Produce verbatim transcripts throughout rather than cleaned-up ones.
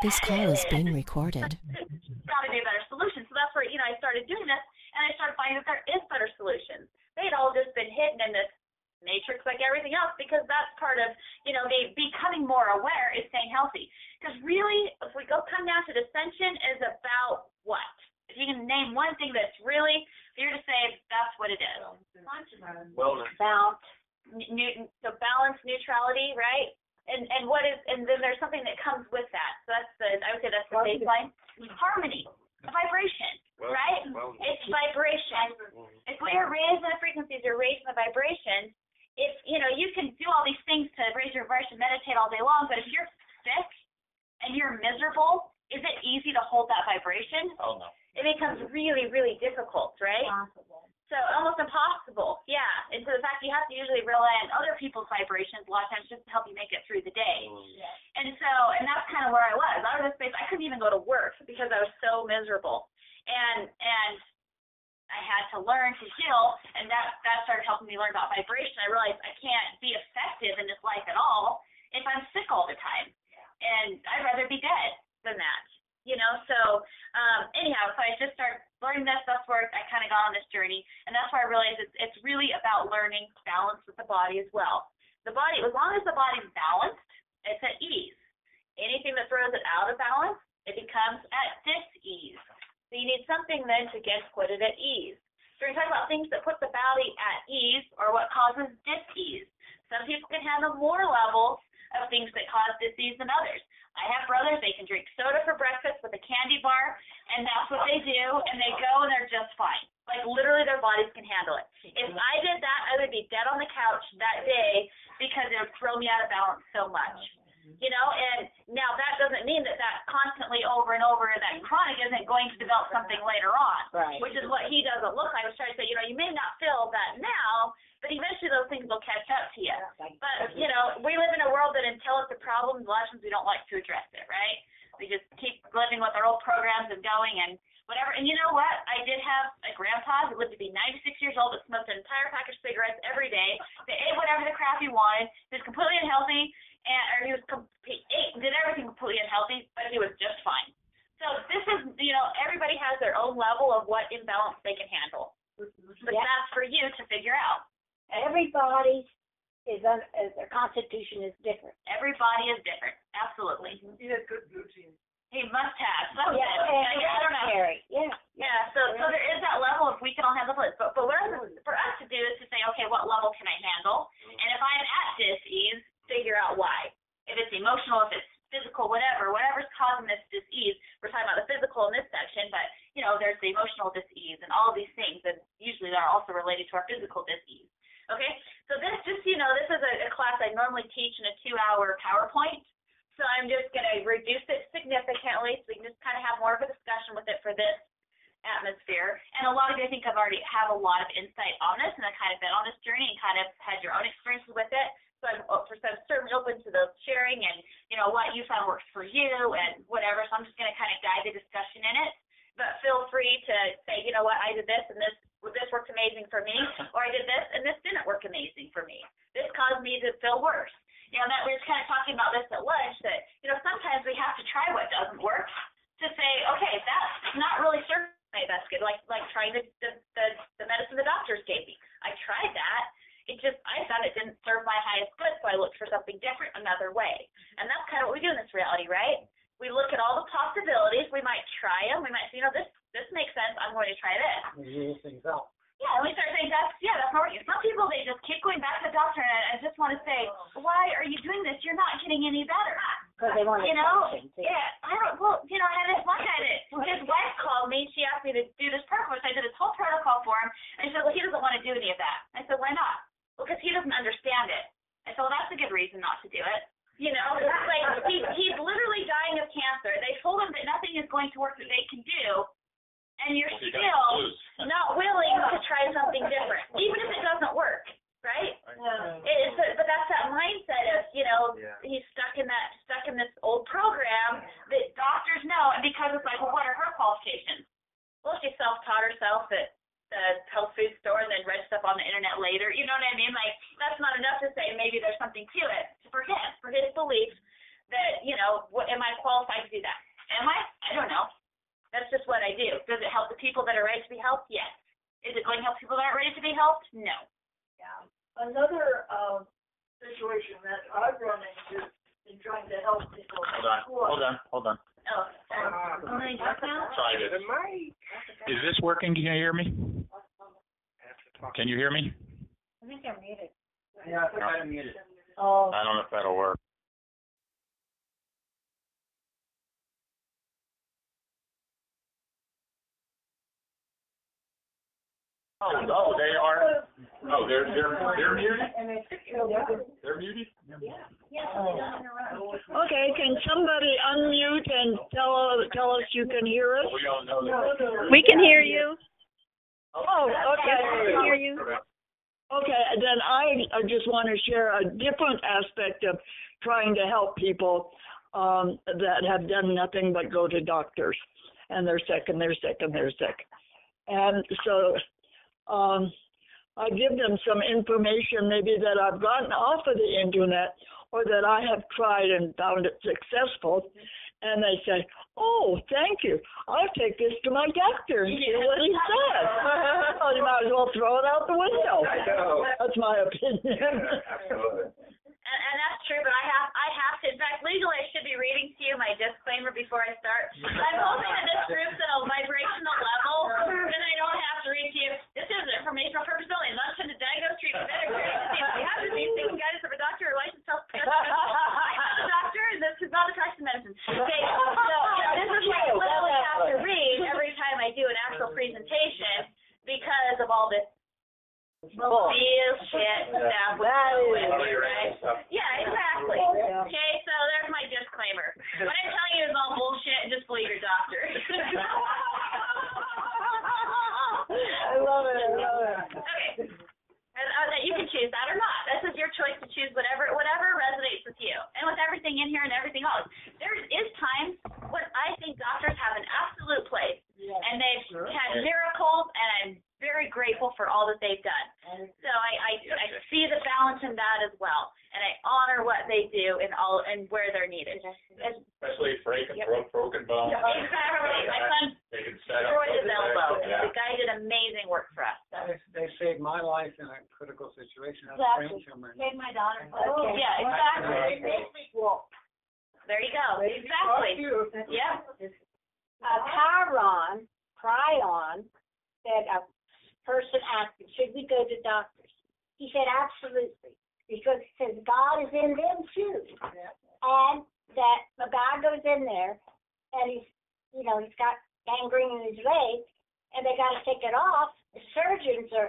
This call is being recorded. Got to be a better solution. So that's where, you know, I started doing this, and I started finding that there is better solutions. They had all just been hidden in this matrix like everything else, because that's part of, you know, they becoming more aware is staying healthy. Because really, if we go come down to dissension, is about what? If you can name one thing that's really, if you're to say that's what it is. Wellness. Balance. New, so balance, neutrality, right? And and what is, and then there's something that comes with that. So that's the, I would say that's the baseline. Harmony, vibration, Well, right? well, It's vibration. If we are raising the frequencies, you're raising the vibration. If, you know, you can do all these things to raise your vibration, meditate all day long, but if you're sick and you're miserable, is it easy to hold that vibration? Oh, no. It becomes really, really difficult, right? Possible. So almost impossible, yeah. And so the fact you have to usually rely on other people's vibrations a lot of times just to help you make it through the day. Yes. And so, and that's kind of where I was. I was in a space I couldn't even go to work because I was so miserable. And and I had to learn to heal, and that, that started helping me learn about vibration. I realized I can't be effective in this life at all if I'm sick all the time. And I'd rather be dead than that. You know, so um, anyhow, so I just started learning that stuff where I kind of got on this journey, and that's why I realized it's, it's really about learning balance with the body as well. The body, as long as the body's balanced, it's at ease. Anything that throws it out of balance, it becomes at dis-ease. So you need something then to get put it at ease. So we're talking about things that put the body at ease or what causes dis-ease. Some people can handle more levels of things that cause dis-ease than others. I have brothers, they can drink soda for breakfast with a candy bar, and that's what they do, and they go and they're just fine. Like literally their bodies can handle it. If I did that, I would be dead on the couch that day because it would throw me out of balance so much. You know, and now that doesn't mean that that constantly over and over, that chronic isn't going to develop something later on, Right. which is what he doesn't look like. I was trying to say, you know, you may not feel that now, but eventually those things will catch up to you. But, you know, we live in a world that until it's a problem, a lot of times we don't like to address it, right? We just keep living with our old programs and going and whatever. And you know what? I did have a grandpa who lived to be ninety-six years old that smoked an entire pack of cigarettes every day, that ate whatever the crap he wanted, he was completely unhealthy, and or he was he ate, did everything completely unhealthy, but he was just fine. So this is, you know, everybody has their own level of what imbalance they can handle. But Yeah. that's for you to figure out. Everybody is, un, is their constitution is different. Everybody is different. Absolutely. He had good routine. He must have something. Yeah, and I, I don't know. Harry. Yeah. Yeah, so so there is that level of we can all handle it. But but what for us to do is to say, okay, what level can I handle? And if I'm at dis-ease, figure out why. If it's emotional, if it's physical, whatever, whatever's causing this dis-ease. We're talking about the physical in this section, but you know, there's the emotional dis-ease and all of these things, and usually they're also related to our physical dis-ease. Okay, so this just, you know, this is a, a class I normally teach in a two-hour PowerPoint. So I'm just going to reduce it significantly so we can just kind of have more of a discussion with it for this atmosphere. And a lot of you, I think, have already have a lot of insight on this and have kind of been on this journey and kind of had your own experiences with it. So I'm, so I'm certainly open to the sharing and, you know, what you found works for you and whatever. So I'm just going to kind of guide the discussion in it. But feel free to say, you know what, I did this and this this worked amazing for me, or I did this and this didn't work amazing for me. This caused me to feel worse. You know, that we were kind of talking about this at lunch, that, you know, sometimes we have to try what doesn't work to say, okay, that's not really serving me best good, like like trying the, the, the, the medicine the doctors gave me. I tried that. It just, I found it didn't serve my highest good, so I looked for something different another way. And that's kind of what we do in this reality, right? We look at all the possibilities. We might try them. We might say, you know, this this makes sense. I'm going to try this. Rule things out. Yeah, and we start saying, that's, yeah, that's not working. Some people, they just keep going back to the doctor, and I just want to say, why are you doing this? You're not getting any better. Because they want You know? attention, too. Yeah, I don't, well, you know, I had this one guy that, his wife called me. She asked me to do this protocol. So I did this whole protocol for him, and she said, well, he doesn't want to do any of that. I said, why not? Well, because he doesn't understand it. I said, well, that's a good reason not to do it. You know, it's like he, he's literally dying of cancer. They told him that nothing is going to work that they can do, and you're Well, you still not willing to try something different, even if it doesn't work, right? Yeah. It's, but that's that mindset of, you know, Yeah. he's stuck in that, stuck in this old program that doctors know, and because it's like, well, what are her qualifications? Well, she self-taught herself at the health food store and then read stuff on the internet later. You know what I mean? Like, that's not enough to say maybe there's something to it for him, for his belief that, you know, what am I qualified to do that? aren't ready to be helped? No. Yeah. Another, um, situation that I've run into in trying to help people. Hold on, hold on, hold on. Oh, uh, Try this. Is this working? Can you hear me? Can you hear me? I think I'm muted. Yeah, I think I muted. Oh. I don't know if that'll work. Oh, oh, they are. Oh, they're they're they're muted. They're muted. Okay, can somebody unmute and tell, tell us you can hear us? We don't know that. We can hear you. Oh, okay. We can hear you. Okay, then I, I just want to share a different aspect of trying to help people um, that have done nothing but go to doctors, and they're sick and they're sick and they're sick. And so um, I give them some information maybe that I've gotten off of the internet or that I have tried and found it successful, and they say, oh, thank you. I'll take this to my doctor and see what he says. Well, you might as well throw it out the window. I know. That's my opinion. Absolutely. And, and that's true, but I have, I have to, in fact, legally I should be reading to you my disclaimer before I start. I'm hoping that this group's at a vibrational level, that I don't have to read to you. This is informational purpose only, not to diagnose, treat, better, if you have disease, taking guidance of a doctor or licensed health professional. I'm a doctor, and this is not a practice of medicine. Okay, so this is what I literally have to read every time I do an actual presentation because of all this bullshit stuff. Right? Yeah, exactly. Okay, so there's my disclaimer. What I'm telling you is all bullshit, and just believe your doctor. I love it. I love it. Okay. And, uh, that you can choose that or not. This is your choice to choose whatever whatever resonates with you. And with everything in here and everything else. There is times when I think doctors have an absolute place. And they've had miracles, and I'm very grateful for all that they've done. So I, I, I see the balance in that as well. And I honor what they do and all and where they're needed. As, Especially breaking Yep. broke broken bones. exactly. My son They can set up. destroyed his elbow. Yeah. The guy did amazing work for us. So. They, they saved my life in a critical situation. I had a brain tumor. Save my daughter. Oh, Okay. Yeah, exactly. It makes me walk. There you go. Exactly. Yeah. Uh, Chiron, Cryon, said a person asked him, should we go to doctors? He said, absolutely, because he says God is in them too. And that the guy goes in there, and he's, you know, he's got gangrene in his leg, and they got to take it off. The surgeons are,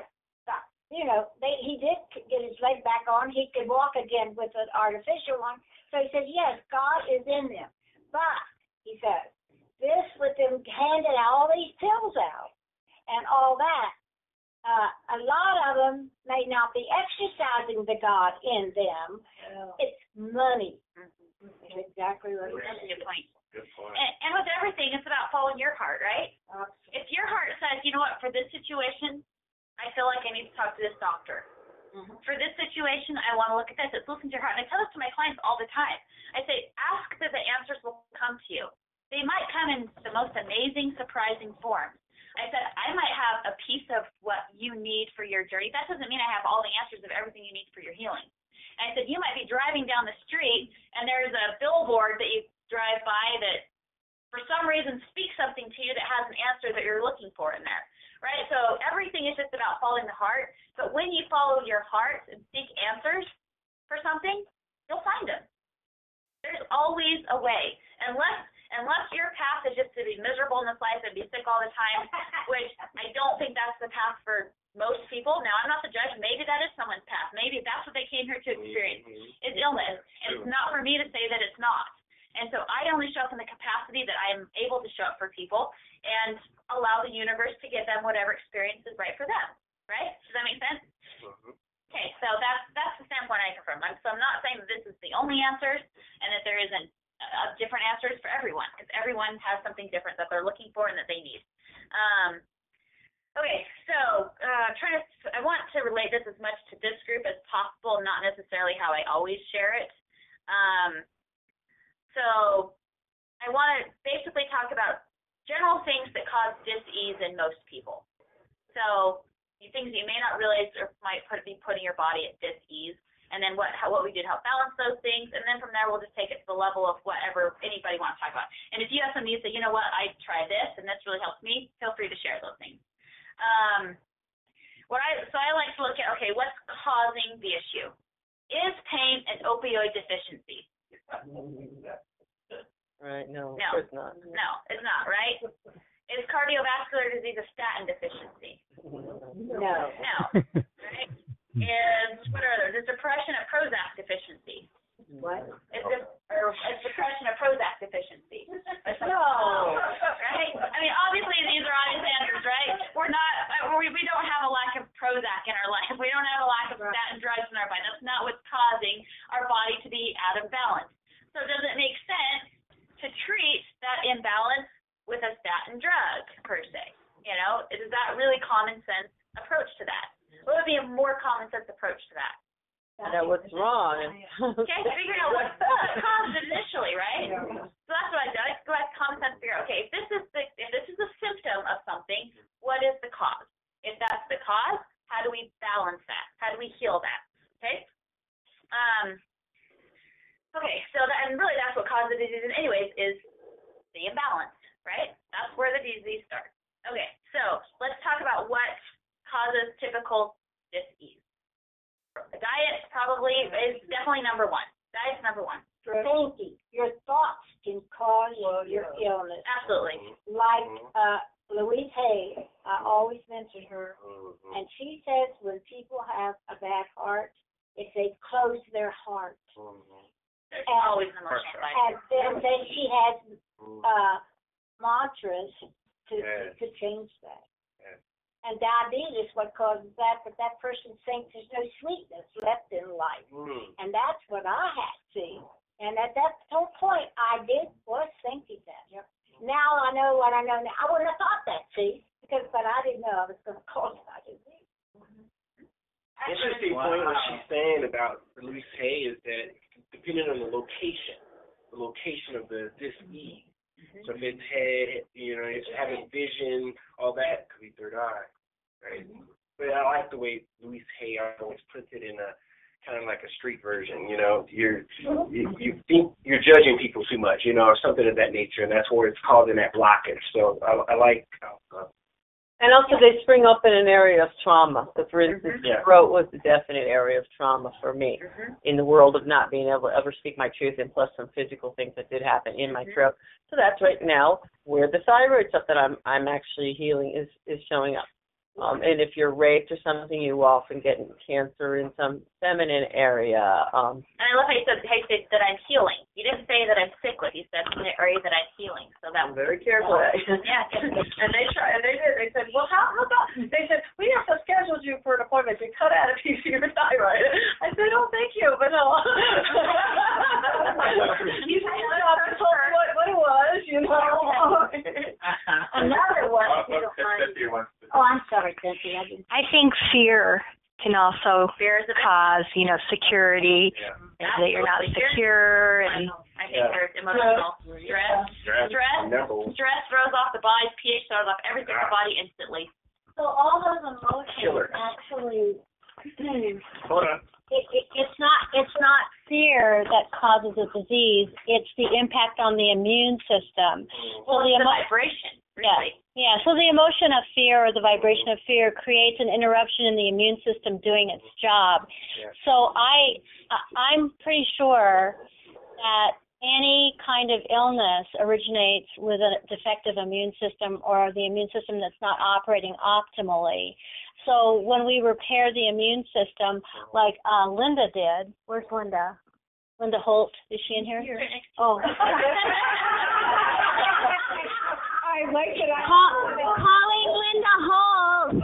you know, they he did get his leg back on. He could walk again with an artificial one. So he says, yes, God is in them. But, he says, this with them handing all these pills out and all that, uh, a lot of them may not be exercising the God in them. It's money. Mm-hmm. Exactly right. That's a good point. Good point. And, and with everything, it's about following your heart, right? If your heart says, you know what, for this situation, I feel like I need to talk to this doctor. Mm-hmm. For this situation, I want to look at this. It's listen to your heart. And I tell this to my clients all the time. I say, ask that the answers will come to you. They might come in the most amazing, surprising forms. I said, I might have a piece of what you need for your journey. That doesn't mean I have all the answers of everything you need for your healing. And I said, you might be driving down the street, and there's a billboard that you drive by that for some reason speaks something to you that has an answer that you're looking for in there. Right? So everything is just about following the heart. But when you follow your heart and seek answers for something, you'll find them. There's always a way. Unless unless your path is just to be miserable in this life and be sick all the time, which I don't think that's the path for most people. Now, I'm not the judge. Maybe that is someone's path. Maybe that's what they came here to experience, is illness. And it's not for me to say that it's not. And so I only show up in the capacity that I am able to show up for people and allow the universe to give them whatever experience is right for them. Right? Does that make sense? Mm-hmm. Okay, so that's that's the standpoint I come from. I'm, so I'm not saying that this is the only answers and that there isn't uh, different answers for everyone, because everyone has something different that they're looking for and that they need. Um, okay, so uh, trying to, I want to relate this as much to this group as possible, not necessarily how I always share it. Um, so I want to basically talk about general things that cause dis-ease in most people. So things you may not realize or might put, be putting your body at dis-ease, and then what how, what we did to help balance those things, and then from there we'll just take it to the level of whatever anybody wants to talk about. And if you have something you say, you know what, I tried this and this really helps me, feel free to share those things. Um, what I so I like to look at, okay, what's causing the issue? Is pain an opioid deficiency? Right, no, No. of course not. No, it's not, right? Is cardiovascular disease a statin deficiency? No. No. Right? Is, what are others? Is depression a Prozac deficiency? What? Is, de- or is depression a Prozac deficiency? No. Right? I mean, obviously these are obvious answers, right? We're not, we, we don't have a lack of Prozac in our life. We don't have a lack of statin drugs in our body. That's not what's causing our body to be out of balance. So does it make sense to treat that imbalance with a statin drug, per se? You know, is that really common sense approach to that? What would be a more common sense approach to that? Find out what's wrong. Okay, figure out what caused it initially, right? So that's what I do. I go back to common sense, figure out, okay, if this is the if this is a symptom of something, what is the cause? If that's the cause, how do we balance that? How do we heal that? Okay. Um. Okay, so that, and really that's what causes the disease, anyways, is the imbalance. Right? That's where the disease starts. Okay, so let's talk about what causes typical dis-ease. Diet probably is definitely number one. Diet's number one. Thinking. Your thoughts can cause your illness. Absolutely. Like uh, Louise Hay, I always mention her, and she says when people have a bad heart, if they close their heart. There's And- always an emotional side. And then, then she has uh, mantras to, Yeah. to change that. Yeah. And diabetes, what causes that? But that person thinks there's no sweetness left in life. Mm. And that's what I had, see. And at that whole point, I did was thinking that. Yep. Now I know what I know now. I wouldn't have thought that, see, because but I didn't know I was going to cause my disease. Interesting point what she's saying about Louise Hay is that depending on the location, the location of the dis-ease. So if it's head, you know, it's having vision, all that could be third eye, right? But I like the way Louise Hay always puts it in a kind of like a street version. You know, you're you, you think you're judging people too much, you know, or something of that nature, and that's where it's causing that blockage. So I, I like. Uh, And also they spring up in an area of trauma. So for instance, Yeah. throat was a definite area of trauma for me Mm-hmm. in the world of not being able to ever speak my truth, and plus some physical things that did happen in my throat. So that's right now where the thyroid stuff that I'm I'm actually healing is, is showing up. Um, and if you're raped or something, you often get cancer in some feminine area. Um, And I love how you said, how you said that I'm healing. You didn't say that I'm sick with. You said in the area that I'm healing. So that I'm very careful. yeah. And they tried, and they did. They said, well, how, how about, they said, we have to schedule you for an appointment to cut out a piece of your thyroid. I said, oh, thank you, but no. You told me what, what it was, you know. Another one, if you don't mind. Oh, I'm sorry, Cynthia. I didn't. I think fear can also Fear is a big cause, you know, security, yeah. that you're not secure, and I think Yeah. there's emotional stress. Stress. Stress. Knuckles. Stress throws off the body's pH, throws off everything in the body instantly. So all those emotions Killer. actually, Hold on. It, it, it's not it's not fear that causes a disease. It's the impact on the immune system. Well, So it's the the emo- vibration, yeah, really. yeah. So the emotion of fear or the vibration of fear creates an interruption in the immune system doing its job. Yeah. So I I- I'm pretty sure that any kind of illness originates with a defective immune system or the immune system that's not operating optimally. So when we repair the immune system, like uh, Linda did, where's Linda? Linda Holt, is she in here? Oh. I like it. Call, calling Linda Holt.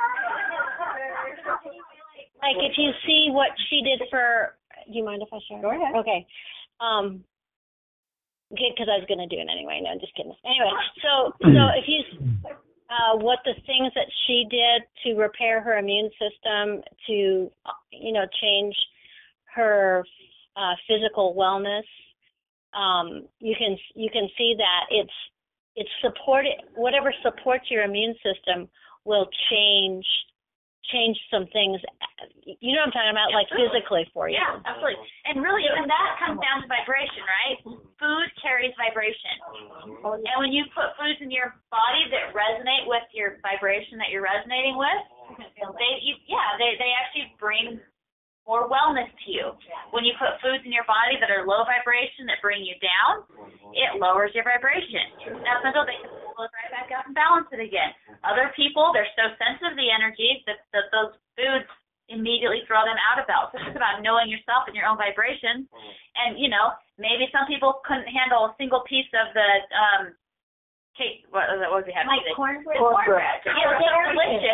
Like if you see what she did for, do you mind if I share? Go ahead. Okay. Um, good, because I was going to do it anyway. No, I'm just kidding. Anyway, so so if you, uh, what the things that she did to repair her immune system, to, you know, change her uh, physical wellness, um, you can you can see that it's it's supported. Whatever supports your immune system will change change some things. You know what I'm talking about, like physically for you. Yeah, absolutely. And really, even that comes down to vibration, right? Food carries vibration. And when you put foods in your body that resonate with your vibration that you're resonating with, they, you, yeah, they, they actually bring more wellness to you. When you put foods in your body that are low vibration, that bring you down, it lowers your vibration. Now, some people, they can pull it right back up and balance it again. Other people, they're so sensitive to the energy that, that those foods immediately throw them out of balance. It's just about knowing yourself and your own vibration. And, you know, maybe some people couldn't handle a single piece of the um, cake. What was it? What was it? Like cornbread. Cornbread. Yeah, it's delicious.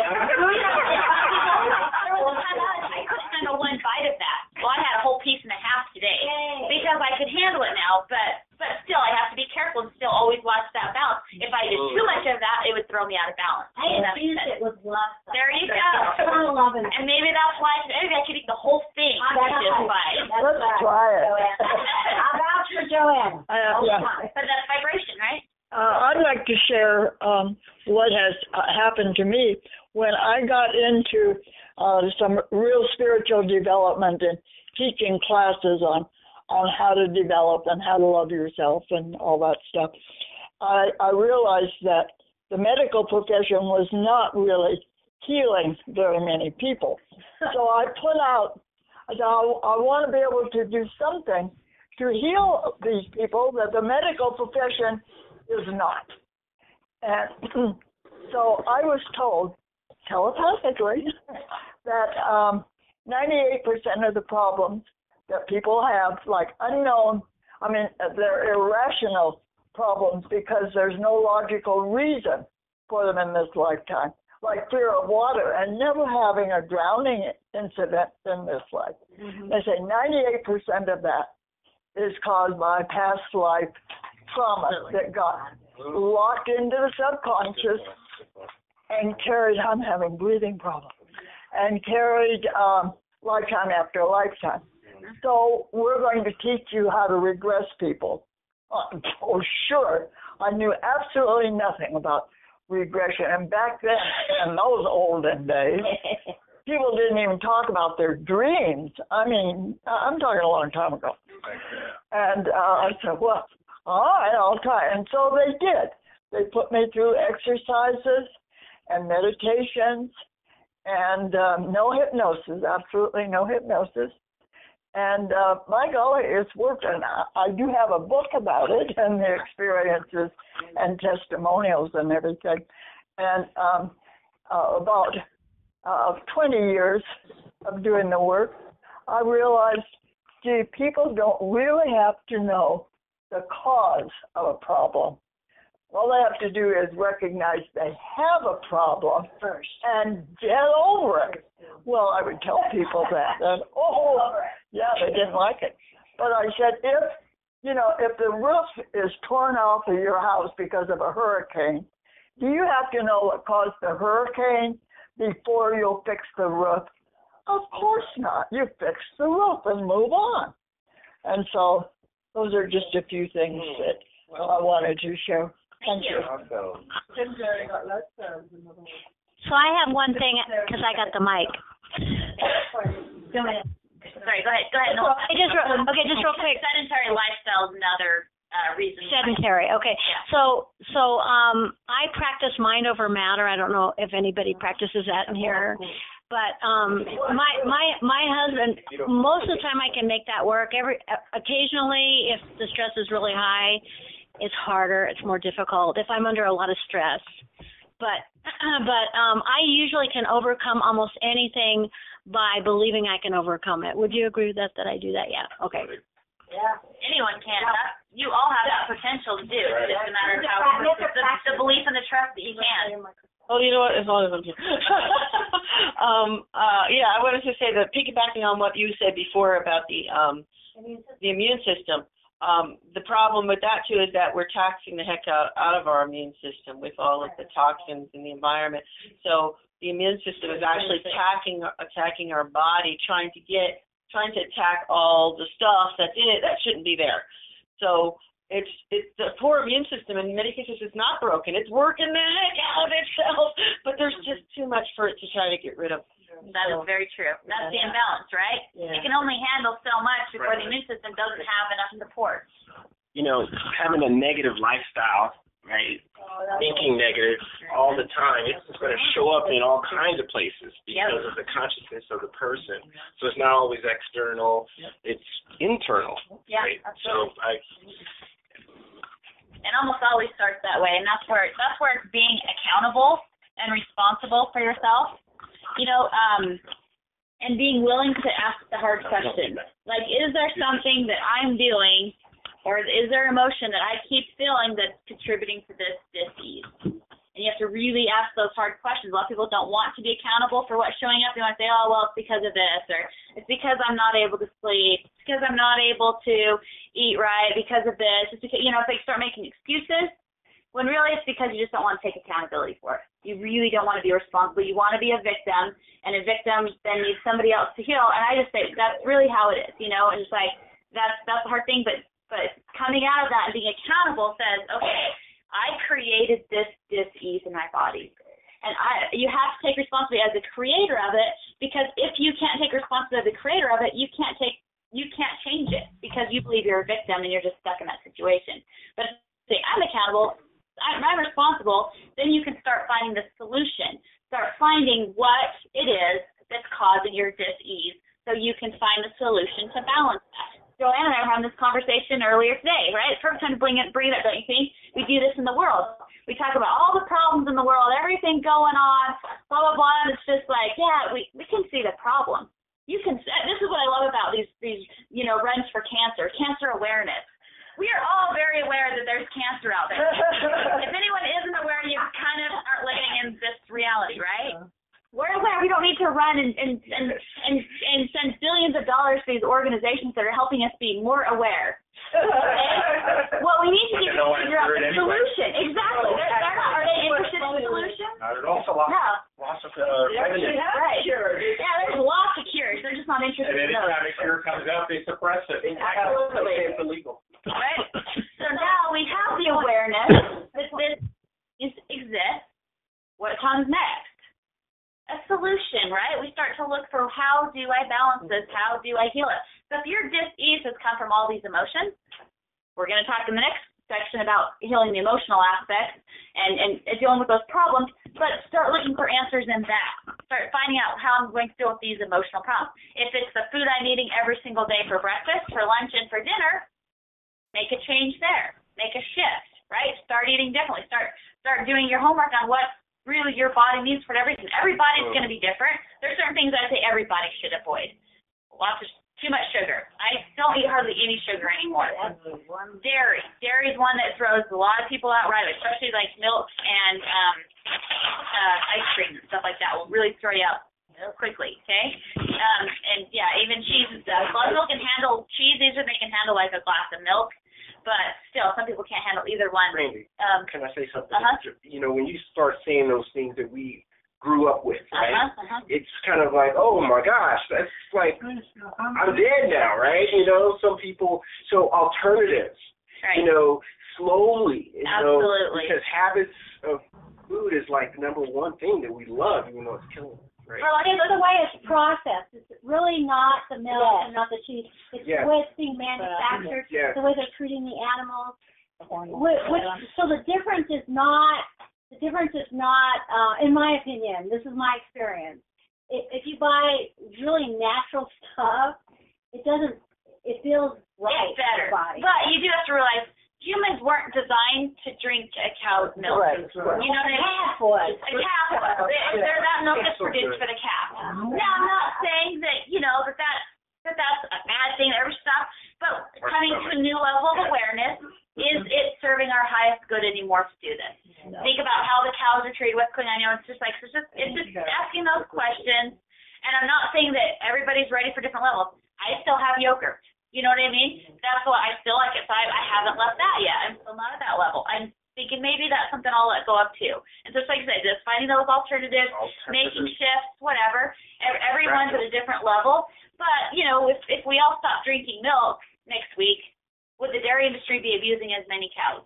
There was a time I couldn't handle one bite of that. Well, I had a whole piece and a half today because I could handle it now, but but still, I have to be careful and still always watch that balance. If I did too much of that, it would throw me out of balance. I infuse it with love. There you go. And maybe that's why maybe I could eat the whole thing. Which is fine. Let's try it. I'll vouch for Joanna. Uh, yeah. But that's vibration, right? Uh, I'd like to share um, what has uh, happened to me when I got into uh, some real spiritual development and teaching classes on on how to develop and how to love yourself and all that stuff. I, I realized that the medical profession was not really healing very many people. So I put out, I, I want to be able to do something to heal these people that the medical profession is not. And so I was told telepathically that um, ninety-eight percent of the problems that people have, like unknown, I mean, they're irrational problems because there's no logical reason for them in this lifetime, like fear of water and never having a drowning incident in this life. Mm-hmm. They say ninety-eight percent of that is caused by past life trauma that got locked into the subconscious and carried, I'm having breathing problems, and carried um, lifetime after lifetime. So we're going to teach you how to regress people. Uh, oh, sure. I knew absolutely nothing about regression. And back then, in those olden days, people didn't even talk about their dreams. I mean, I'm talking a long time ago. And uh, I said, well, all right, I'll try. And so they did. They put me through exercises and meditations and um, no hypnosis, absolutely no hypnosis. And uh, my golly, it's working. I, I do have a book about it and the experiences and testimonials and everything. And um, uh, about uh, twenty years of doing the work, I realized, gee, people don't really have to know the cause of a problem. All they have to do is recognize they have a problem first and get over it. Well, I would tell people that, and oh, yeah, they didn't like it. But I said, if, you know, if the roof is torn off of your house because of a hurricane, do you have to know what caused the hurricane before you'll fix the roof? Of course not. You fix the roof and move on. And so those are just a few things that I wanted to share. Thank you. So I have one thing, because I got the mic. Go ahead. Sorry, go ahead. Go ahead. No. I just re- okay, just real quick. Sedentary lifestyle is another uh, reason. Sedentary. Okay. Yeah. So so um, I practice mind over matter. I don't know if anybody practices that in here, but um, my my my husband. Most of the time, I can make that work. Every occasionally, if the stress is really high, it's harder. It's more difficult. If I'm under a lot of stress, but but um, I usually can overcome almost anything by believing I can overcome it. Would you agree with that, that I do that? Yeah. Okay. Yeah. Anyone can. That, you all have that potential to do. It's just a matter of how the, the belief and the trust that you can. Oh, you know what? As long as I'm here. um, uh, yeah, I wanted to say that piggybacking on what you said before about the um, the immune system. Um, the problem with that, too, is that we're taxing the heck out, out of our immune system with all of the toxins in the environment. So the immune system is actually attacking attacking our body, trying to get, trying to attack all the stuff that's in it that shouldn't be there. So It's it's the poor immune system, and in many cases it's not broken. It's working the heck out of itself, but there's just too much for it to try to get rid of. That is very true. That's the imbalance, right? Yeah. It can only handle so much before Right. the immune system doesn't have enough support. You know, having a negative lifestyle, right? Thinking negative all the time, it's just going to show up in all kinds of places because Yep. of the consciousness of the person. So it's not always external; it's internal, Yeah, right? absolutely. So I. It almost always starts that way, and that's where that's where it's being accountable and responsible for yourself. You know, um, and being willing to ask the hard questions. Like, is there something that I'm doing, or is there emotion that I keep feeling that's contributing to this dis-ease? And you have to really ask those hard questions. A lot of people don't want to be accountable for what's showing up. They want to say, oh, well, it's because of this, or it's because I'm not able to sleep, it's because I'm not able to eat right, because of this. It's because, you know, if they start making excuses, when really it's because you just don't want to take accountability for it. You really don't want to be responsible. You want to be a victim, and a victim then needs somebody else to heal. And I just say that's really how it is, you know, and it's like that's that's the hard thing, but but coming out of that and being accountable says, okay, I created this dis-ease in my body. And I, you have to take responsibility as the creator of it, because if you can't take responsibility as the creator of it, you can't take, you can't change it because you believe you're a victim and you're just stuck in that situation. But say, I'm accountable, I'm, I'm responsible, then you can start finding the solution. Start finding what it is that's causing your dis-ease so you can find the solution to balance that. Joanne and I were having this conversation earlier today, right? It's perfect time to bring it, bring it up, don't you think? We do this in the world. We talk about all the problems in the world, everything going on, blah, blah, blah, and it's just like, yeah, we, we can see the problem. You can, this is what I love about these, these, you know, runs for cancer, cancer awareness. We are all very aware that there's cancer out there. If anyone isn't aware, you kind of aren't living in this reality, right? We're aware. We don't need to run and, and, and, and, and send billions of dollars to these organizations that are helping us be more aware. Okay? What we need to do is figure out the solution. Exactly. They're, they're not, are they interested in the solution? Not at all. No. Lots of uh, revenue. Right. Yeah, there's lots of cures. They're just not interested And in those. anytime a cure comes out, they suppress it. Absolutely. It's illegal. Right? So now we have the awareness that this is, exists. What comes next? A solution, right? We start to look for how do I balance this? How do I heal it? So if your dis-ease has come from all these emotions, we're going to talk in the next section about healing the emotional aspects and, and dealing with those problems, but start looking for answers in that. Start finding out how I'm going to deal with these emotional problems. If it's the food I'm eating every single day for breakfast, for lunch, and for dinner, make a change there. Make a shift, right? Start eating differently. Start start doing your homework on what really your body needs for everything. Everybody's going to be different. There's certain things I say everybody should avoid. Lots of too much sugar. I don't eat hardly any sugar anymore. Dairy. Dairy is one that throws a lot of people out right away, especially like milk and um, uh, ice cream and stuff like that will really throw you out quickly, okay? Um, and yeah, even cheese and stuff. A lot of people can handle cheese easier than they can handle like a glass of milk. But still, some people can't handle either one. Randy, um, can I say something? Uh-huh. You know, when you start saying those things that we grew up with, right? Uh-huh, uh-huh. It's kind of like, oh my gosh, that's like, I'm dead now, right? You know, some people, so alternatives, Right. you know, slowly. You Absolutely. Know, because habits of food is like the number one thing that we love, even though it's killing us. Right. Well, it's the way it's processed. It's really not the milk Yes. and not the cheese. It's Yes. the way it's being manufactured, Yes. the way they're treating the animals. Which, which, so the difference is not, the difference is not, uh, in my opinion, this is my experience. If, if you buy really natural stuff, it doesn't, it feels right It's better. to the body. But you do have to realize humans weren't designed to drink a cow's milk. Right. You know what I mean? Calf was. A calf was. They- they're- That milk is produced for the calf. Now, I'm not saying that, you know, that, that, that that's a bad thing that ever stopped, but coming to a new level of awareness, is it serving our highest good anymore to do this? Think about how the cows are treated, what's going on. You know, it's just like, it's just, it's just asking those questions. And I'm not saying that everybody's ready for different levels. I still have yogurt. You know what I mean? That's what I still like it. So I, I haven't left that yet. I'm still not at that level. I'm thinking maybe that's something I'll let go of too. And just like I said, just finding those alternatives, making shifts, whatever. Everyone's at a different level. But, you know, if, if we all stop drinking milk next week, would the dairy industry be abusing as many cows?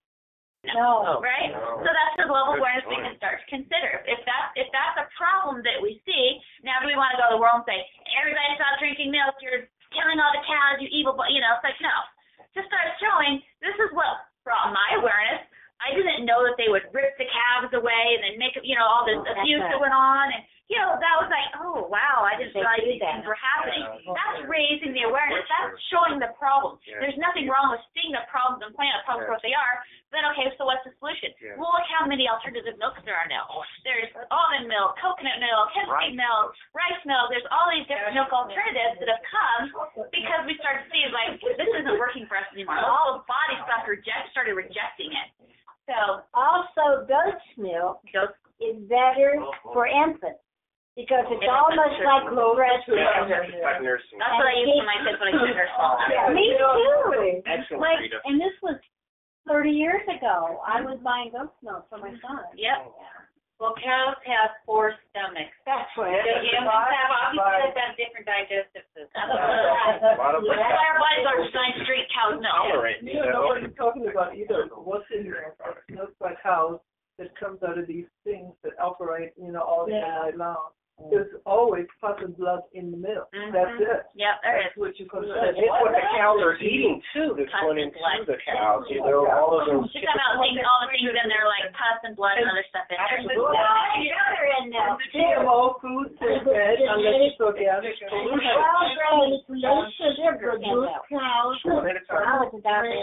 No. Right? No. So that's the level of Good awareness we point. can start to consider. If that if that's a problem that we see, now do we want to go to the world and say, everybody stop drinking milk, you're killing all the cows, you evil, but you know, it's like, no. Just start showing, this is what brought my awareness. I didn't know that they would rip the calves away and then make, you know, all this abuse that went on. And, you know, that was like, oh, wow, I didn't realize these things were happening. That's raising the awareness. That's showing the problem. Yeah. There's nothing wrong with seeing the problems and pointing out problems what they are. Then, okay, so what's the solution? Yeah. Well, look how many alternative milks there are now. There's almond milk, coconut milk, hemp seed milk, rice milk. There's all these different milk alternatives that have come because we started to see, like, this isn't working for us anymore. All the body stuff reject, started rejecting it. So Also, goat's milk goats, is better for infants because it's Yeah, almost that's like true. breast milk. It's like nursing. that's what I use for my kids when I keep their small. Yeah, me too. Excellent, Like, Rita. and this was thirty years ago. I was buying goat's milk for my son. Yep. Well, cows have four stomachs. That's what it The is. humans have obviously have different digestive systems. A lot of That's why our bodies are designed to drink cow's milk. tolerant, you You don't know know. what you're talking about either. What's in there? Milk by cows that comes out of these things that operate, you know, all day Yeah. night long. There's always pus and blood in the milk. Mhm. That's it. Yep, there is. That's what you consider. It's what the cows are eating too that's going into the cows. You know, all of those. She's talking about things, all the things in there like pus and blood and other stuff in there. Absolutely. Sugar in there. G M O foods are bad unless it's organic. Pollution. Well, no sugar in milk. Cows. I was a doctor.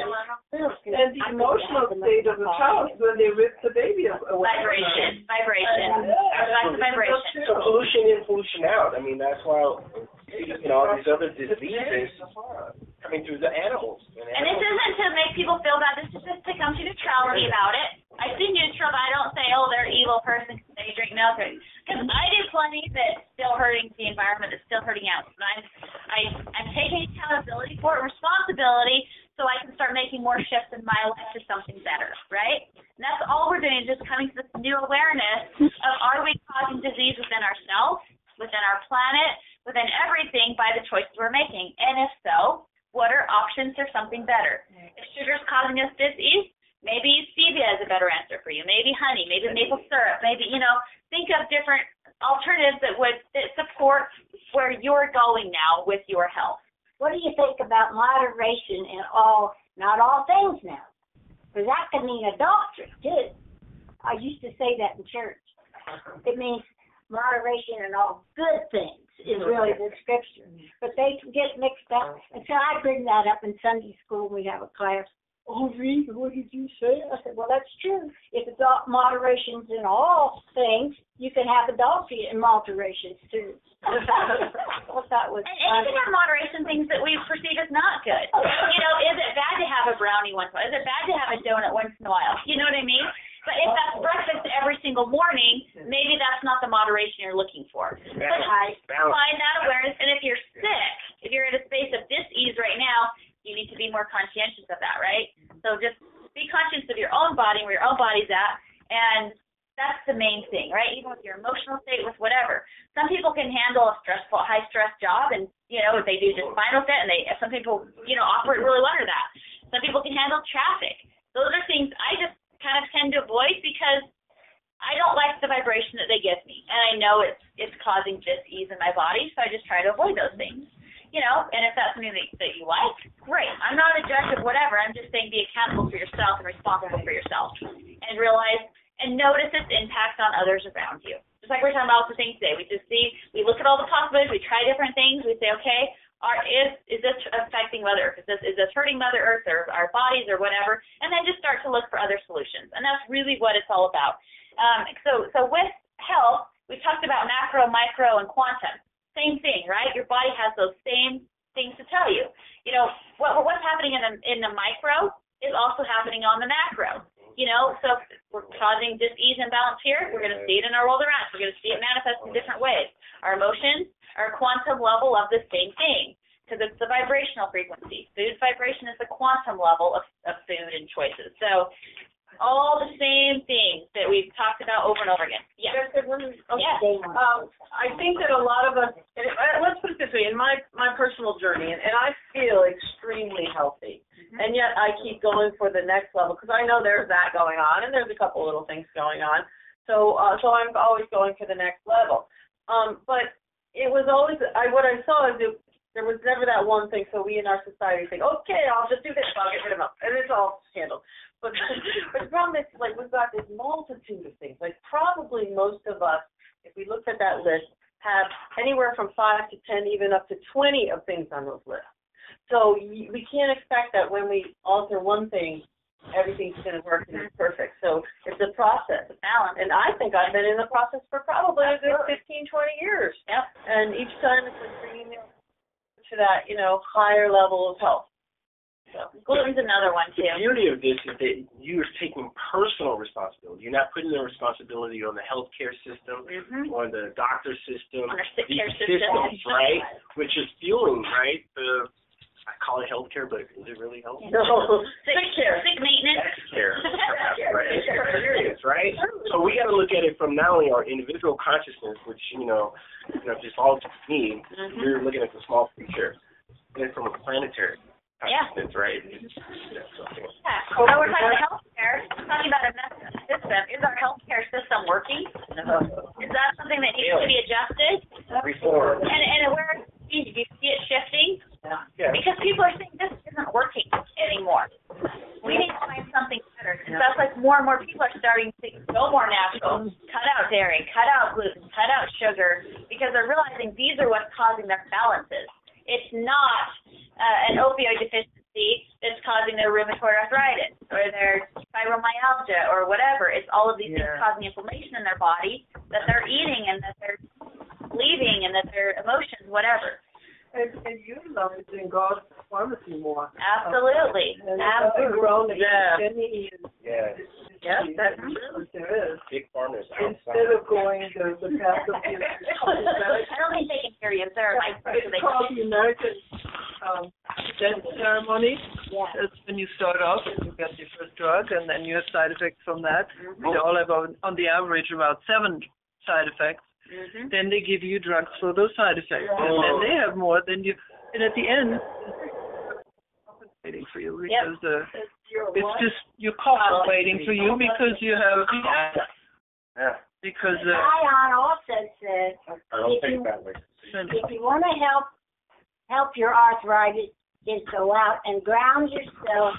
And the emotional state of the cows when they rip the baby away. Vibration, vibration. That's vibration. So pollution in, pollution out. I mean, that's why, you know, all these other diseases coming through the animals. And this isn't to make people feel bad. This is just to come to neutrality about it. I say neutral, but I don't say, oh, they're an evil person because they drink milk. Because I do plenty that's still hurting the environment, that's still hurting us. And I'm, I, I'm taking accountability for it, responsibility, so I can start making more shifts in my life to something better, right? And that's all we're doing, just coming to this new awareness of, are we causing disease within ourselves, within our planet, within everything by the choices we're making? And if so, what are options for something better? If sugar's causing us disease, maybe stevia is a better answer for you. Maybe honey, maybe maple syrup, maybe, you know, think of different alternatives that would that support where you're going now with your health. What do you think about moderation in all, not all things now? Because that could mean a doctrine, too. I used to say that in church. It means moderation in all good things is really the scripture. But they get mixed up. And so I bring that up in Sunday school when we have a class. Oh, Rita, what did you say? I said, well, that's true. If it's all moderations in all things, you can have adultery in moderations, too. I thought that was And, and you can have moderation things that we perceive as not good. You know, is it bad to have a brownie once in a while? Is it bad to have a donut once in a while? You know what I mean? But if that's breakfast every single morning, maybe that's not the moderation you're looking for. But Balance. find that awareness, and if you're sick, if you're in a space of dis-ease right now, you need to be more conscientious of that, right? So just be conscious of your own body, where your own body's at, and that's the main thing, right? Even with your emotional state, with whatever. Some people can handle a stressful, high-stress job, and, you know, if they do just fine with it, and they, some people, you know, operate really well under that. Some people can handle traffic. Those are things I just kind of tend to avoid because I don't like the vibration that they give me, and I know it's it's causing dis-ease in my body, so I just try to avoid those things. You know, and if that's something that, that you like, great. I'm not a judge of whatever. I'm just saying be accountable for yourself and responsible for yourself, and realize and notice its impact on others around you. Just like we're talking about the things today, we just see, we look at all the possibilities, we try different things, we say, okay, are, is is this affecting Mother Earth? Is this is this hurting Mother Earth or our bodies or whatever? And then just start to look for other solutions, and that's really what it's all about. Um, so so with health, we talked about macro, micro, and quantum. Same thing, right? Your body has those same things to tell you. You know, what what's happening in the in the micro is also happening on the macro. You know, so if we're causing dis-ease imbalance here, we're going to see it in our world around us. We're going to see it manifest in different ways. Our emotions are a quantum level of the same thing because it's the vibrational frequency. Food vibration is the quantum level of, of food and choices. So all the same things that we've talked about over and over again. Yeah. Okay. Um, I think that a lot of us, and let's put it this way, in my, my personal journey, and, and I feel extremely healthy. Mm-hmm. And yet I keep going for the next level because I know there's that going on and there's a couple little things going on. So uh, so I'm always going for the next level. Um, but it was always, I what I saw is it, there was never that one thing. So we in our society think, okay, I'll just do this, I'll get rid of them, and it's all handled. But, but the problem is, like, we've got this multitude of things. Like, probably most of us, if we looked at that list, have anywhere from five to ten, even up to twenty of things on those lists. So we can't expect that when we alter one thing, everything's going to work and it's perfect. So it's a process, a balance. And I think I've been in the process for probably a good fifteen, twenty years. Yep. And each time it's like bringing me to that, you know, higher level of health. So gluten's another one too. The beauty of this is that you're taking personal responsibility. You're not putting the responsibility on the healthcare system, mm-hmm. on the doctor system, on our sick care system, systems, right? Which is fueling, right? The I call it healthcare, but is it really health? No, sick care, sick maintenance. Sick care, right? It's serious, right? So we got to look at it from not only our individual consciousness, which you know, you know, just all just me. Mm-hmm. You're looking at the small picture, and from a planetary. Yeah. That's right. Yeah. So we're talking about healthcare. We're talking about a messed up system. Is our healthcare system working? No. Is that something that needs to be adjusted? Reform. And and where do you see it shifting? Yeah. Because people are saying this isn't working anymore. We need to find something better. Because that's like more and more people are starting to go more natural. Cut out dairy, cut out gluten, cut out sugar, because they're realizing these are what's causing their imbalances. It's not uh, an opioid deficiency that's causing their rheumatoid arthritis or their fibromyalgia or whatever. It's all of these Yeah. things causing inflammation in their body that they're eating and that they're leaving and that their emotions, whatever. And, and utilizing God's pharmacy more. Absolutely. And Absolutely. grown Yeah. Jenny and Yeah. Yeah, that's true. There is. Big farmers Instead outside. of going the, the path of the I don't think they can hear you. They're like, it's called the American um, death ceremony. Yeah. That's when you start off and you get your first drug, and then you have side effects from that. Mm-hmm. They all have, on, on the average, about seven side effects. Mm-hmm. Then they give you drugs for those side effects, Oh. and then they have more. Then you, and at the end, compensating for you because uh, it's just your cost waiting for you because you have Yeah. because uh, Ion also says I don't if you, think that way. if you want to help help your arthritis, is go out and ground yourself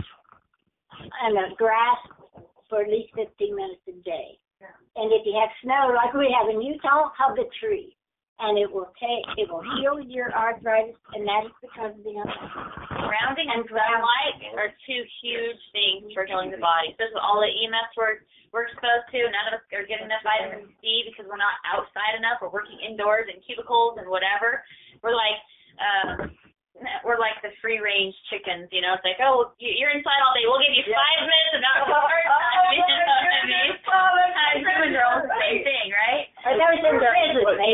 in a grass for at least fifteen minutes a day. And if you have snow, like we have in Utah, hug a tree, and it will take, it will heal your arthritis, and that is because of the Grounding and sunlight are two huge things for healing the body. This is all the E M S we're, we're exposed to. None of us are getting enough vitamin D because we're not outside enough. We're working indoors in cubicles and whatever. We're like, uh, we're like the free-range chickens, you know. It's like, oh, you're inside all day. We'll give you five minutes of not hard time. You know what I mean? Humans are all the same thing, right? I never been to prison, we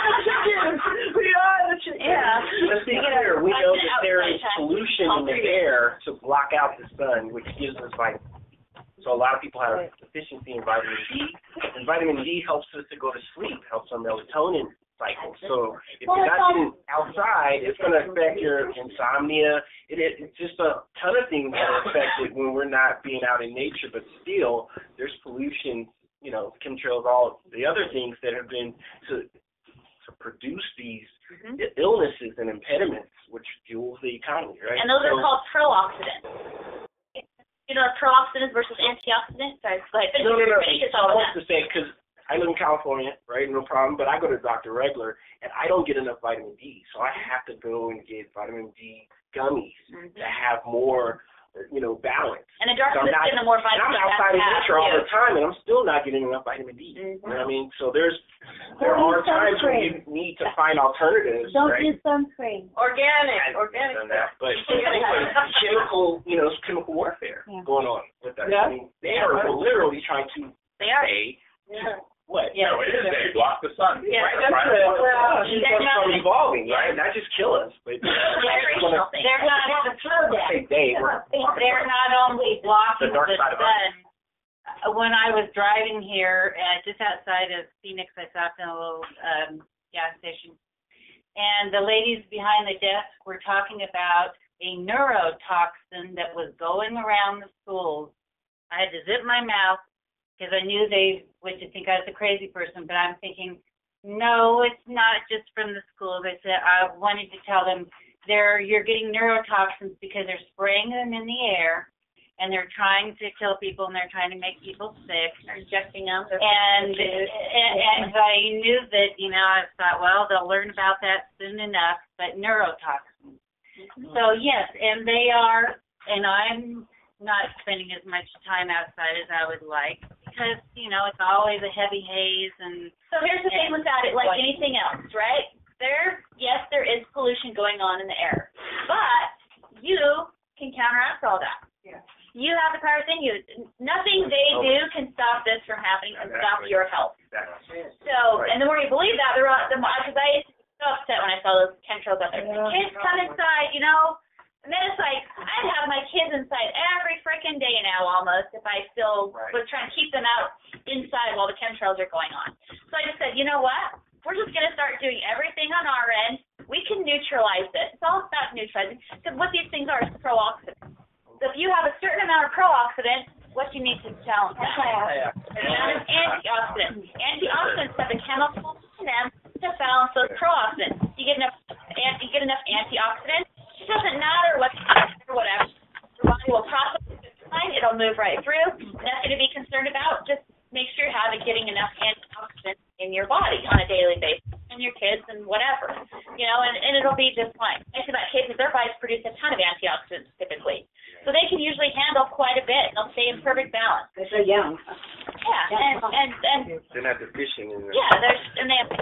are the chickens. Yeah. Let's be clear. We know that there is pollution in the air to block out the sun, which gives us vitamins. So a lot of people have deficiency in vitamin D, and vitamin D helps us to go to sleep, helps our melatonin cycle. So if you're not getting outside, it's going to affect your insomnia. It, it, it's just a ton of things that are affected when we're not being out in nature, but still there's pollution, you know, chemtrails, all the other things that have been to to produce these mm-hmm. illnesses and impediments, which fuels the economy, right? And those so, are called pro-oxidants. You know, pro-oxidants versus antioxidants? Sorry, go ahead. No, no, no. Finish I want to say, because I live in California, right, no problem, but I go to the doctor regular, and I don't get enough vitamin D, so I have to go and get vitamin D gummies mm-hmm. to have more, you know, balance. And the darker so the skin, the more vitamin D. I'm outside in nature all the time, and I'm still not getting enough vitamin D. Mm-hmm. You know what I mean? So there's, there are times when you need to find alternatives, Don't right? do sunscreen. Organic, organic. That, but anyway, chemical, you know, chemical warfare yeah. going on with that. Yeah. I mean, they are literally trying to they are. say, yeah. What? Yeah. No, it is. They block the sun. Yeah. Right, that's right. Well, well, keep us from evolving, right? Not just kill us, but generational thing. They're not have a slow down. They, They're not only blocking the dark the side of sun. When I was driving here, uh, just outside of Phoenix, I stopped in a little um, gas station, and the ladies behind the desk were talking about a neurotoxin that was going around the schools. I had to zip my mouth because I knew they would think I was a crazy person, but I'm thinking, no, it's not just from the schools. I said, I wanted to tell them they're, you're getting neurotoxins because they're spraying them in the air, and they're trying to kill people, and they're trying to make people sick. They're injecting them. And, and, and I knew that, you know, I thought, well, they'll learn about that soon enough, but neurotoxins. Mm-hmm. So, yes, and they are, and I'm not spending as much time outside as I would like because, you know, it's always a heavy haze. And so here's the thing with that, it, like anything else, right? There, yes, there is pollution going on in the air, but you can counteract all that. Yeah. You have the power within you. Nothing they do can stop this from happening and stop your health. So, and the more you believe that, the more, because I used to be so upset when I saw those chemtrails out there. Kids come inside, you know. And then it's like, I'd have my kids inside every freaking day now almost if I still right. was trying to keep them out inside while the chemtrails are going on. So I just said, you know what? We're just going to start doing everything on our end. We can neutralize this. It's all about neutralizing. Because what these things are is pro-oxidants. So if you have a certain amount of pro-oxidants, what you need to balance that. The amount of antioxidants. Antioxidants have the chemicals in them to balance those pro-oxidants. You get enough, you get enough antioxidants. It doesn't matter what or whatever. Your body will process it fine. It'll move right through. Nothing to be concerned about. Just make sure you're having getting enough antioxidants in your body on a daily basis, and your kids and whatever, you know, and, and it'll be just fine. I see about kids that their bodies produce a ton of antioxidants typically, so they can usually handle quite a bit. They'll stay in perfect balance. Because they're young. Yeah, and and and they're not deficient in yeah, there's and they have.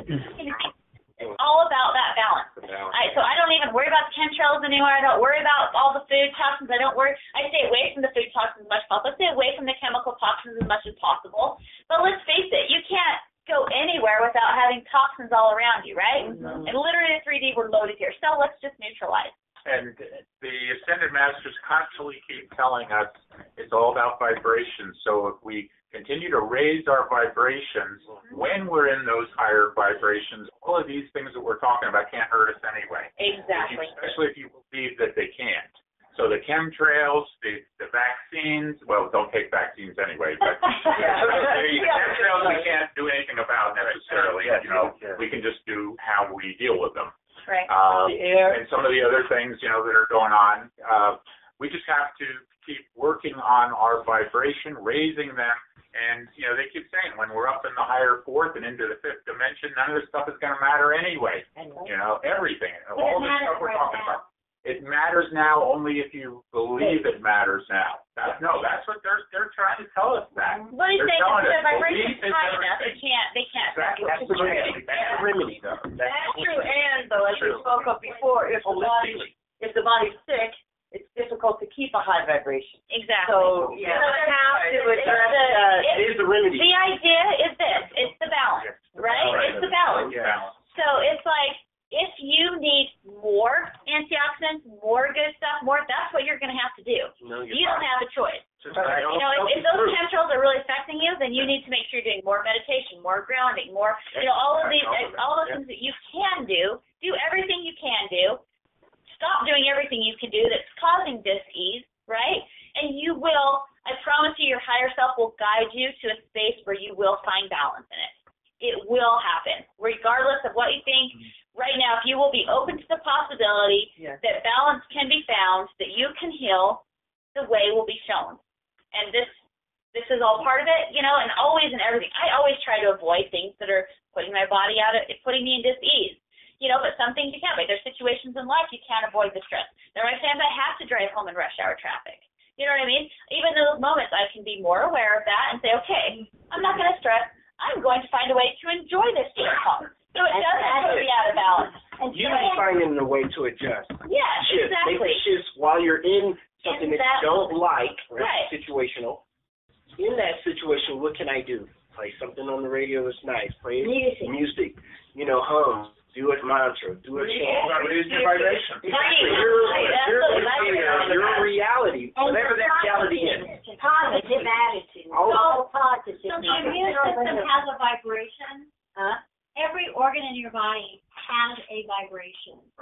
It's all about that balance. I, so I don't even worry about the chemtrails anymore. I don't worry about all the food toxins. I don't worry. I stay away from the food toxins as much as possible. I stay away from the chemical toxins as much as possible. But let's face it, you can't go anywhere without having toxins all around you, right? Mm-hmm. And literally, the three D, we're loaded here. So let's just neutralize. And the Ascended Masters constantly keep telling us it's all about vibration. So if we continue to raise our vibrations, when we're in those higher vibrations, all of these things that we're talking about can't hurt us anyway. Exactly. Especially if you believe that they can't. So the chemtrails, the, the vaccines, well, don't take vaccines anyway, but yeah. the chemtrails we can't do anything about necessarily. You know, we can just do how we deal with them. Right. Um, and some of the other things, you know, that are going on, uh, we just have to keep working on our vibration, raising them. And, you know, they keep saying when we're up in the higher fourth and into the fifth dimension, none of this stuff is going to matter anyway. You know, everything, all this stuff we're talking about. It matters now only if you believe it matters now. That, no, that's what they're they're trying to tell us that. What do you think? If the vibration is high enough, everything. they can't, they can't. That's, that's the remedy. That's the remedy, though. That's, That's true, and though, as we spoke of before, if the body, if the body's sick, it's difficult to keep a high vibration. Exactly. So, yeah, So we have to it's address the- that. it- it is the remedy. The idea is this, it's the balance, right? It's the balance. Yeah. So it's like, if you need more antioxidants, more good stuff, more, that's what you're going to have to do. No, you're You don't have a choice. Just You know, if, if those chemtrails are really affecting you, then you need to make sure you're doing more meditation, more grounding, more, you know, all of these, all the things that you can do. Do everything you can do. Stop doing everything you can do that's causing dis-ease, right? And you will, I promise you, your higher self will guide you to a space where you will find balance in it. It will happen, regardless of what you think. Right now, if you will be open to the possibility Yes. that balance can be found, that you can heal, the way will be shown. And this this is all part of it, you know, and always in everything. I always try to avoid things that are putting my body out of, putting me in dis-ease. You know, but some things you can't. Like there's situations in life you can't avoid the stress. There are times I have to drive home in rush hour traffic. You know what I mean? Even in those moments, I can be more aware of that and say, okay, I'm not going to stress. I'm going to find a way to enjoy this drive home. So it doesn't put me out of balance. And You so, can find a way to adjust. yeah, Shift. Make exactly. the shifts while you're in something that you don't like, Right. situational. In that situation, what can I do? Play something on the radio that's nice. Play Music. music. You know, hum. Do a mantra. Do a chant. Raise your vibration. Exactly. Right. Your, Right. your, Absolutely. your, your reality, whatever that reality is. Positive attitude. All- All positive. So the immune system has a vibration. Huh? Every organ in your body has a vibration. Right.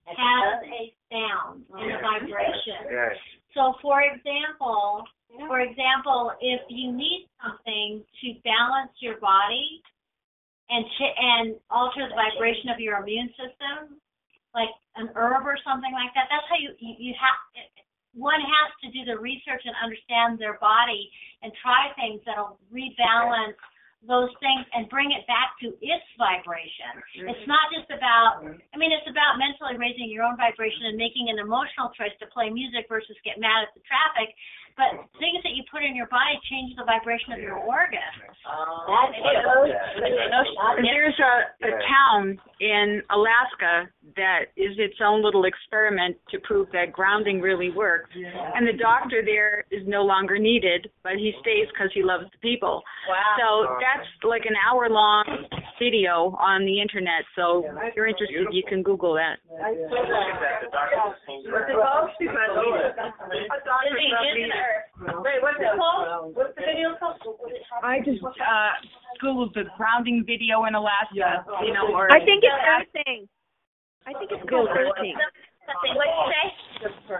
has a sound and a vibration. Yes. So, for example, for example, if you need something to balance your body and ch- and alter the vibration of your immune system, like an herb or something like that, that's how you you, you have. One has to do the research and understand their body and try things that'll rebalance those things and bring it back to its vibration. It's not just about, I mean, it's about mentally raising your own vibration and making an emotional choice to play music versus get mad at the traffic. But things that you put in your body change the vibration of your organ. There's a, a town in Alaska that is its own little experiment to prove that grounding really works. And the doctor there is no longer needed, but he stays because he loves the people. Wow. So that's like an hour-long video on the internet. So if you're interested, you can Google that. Wait, what's it called? What's the video called? I just uh, Googled the grounding video in Alaska. You know, or I think it's earthing. I think it's called earthing. Something. What did you say?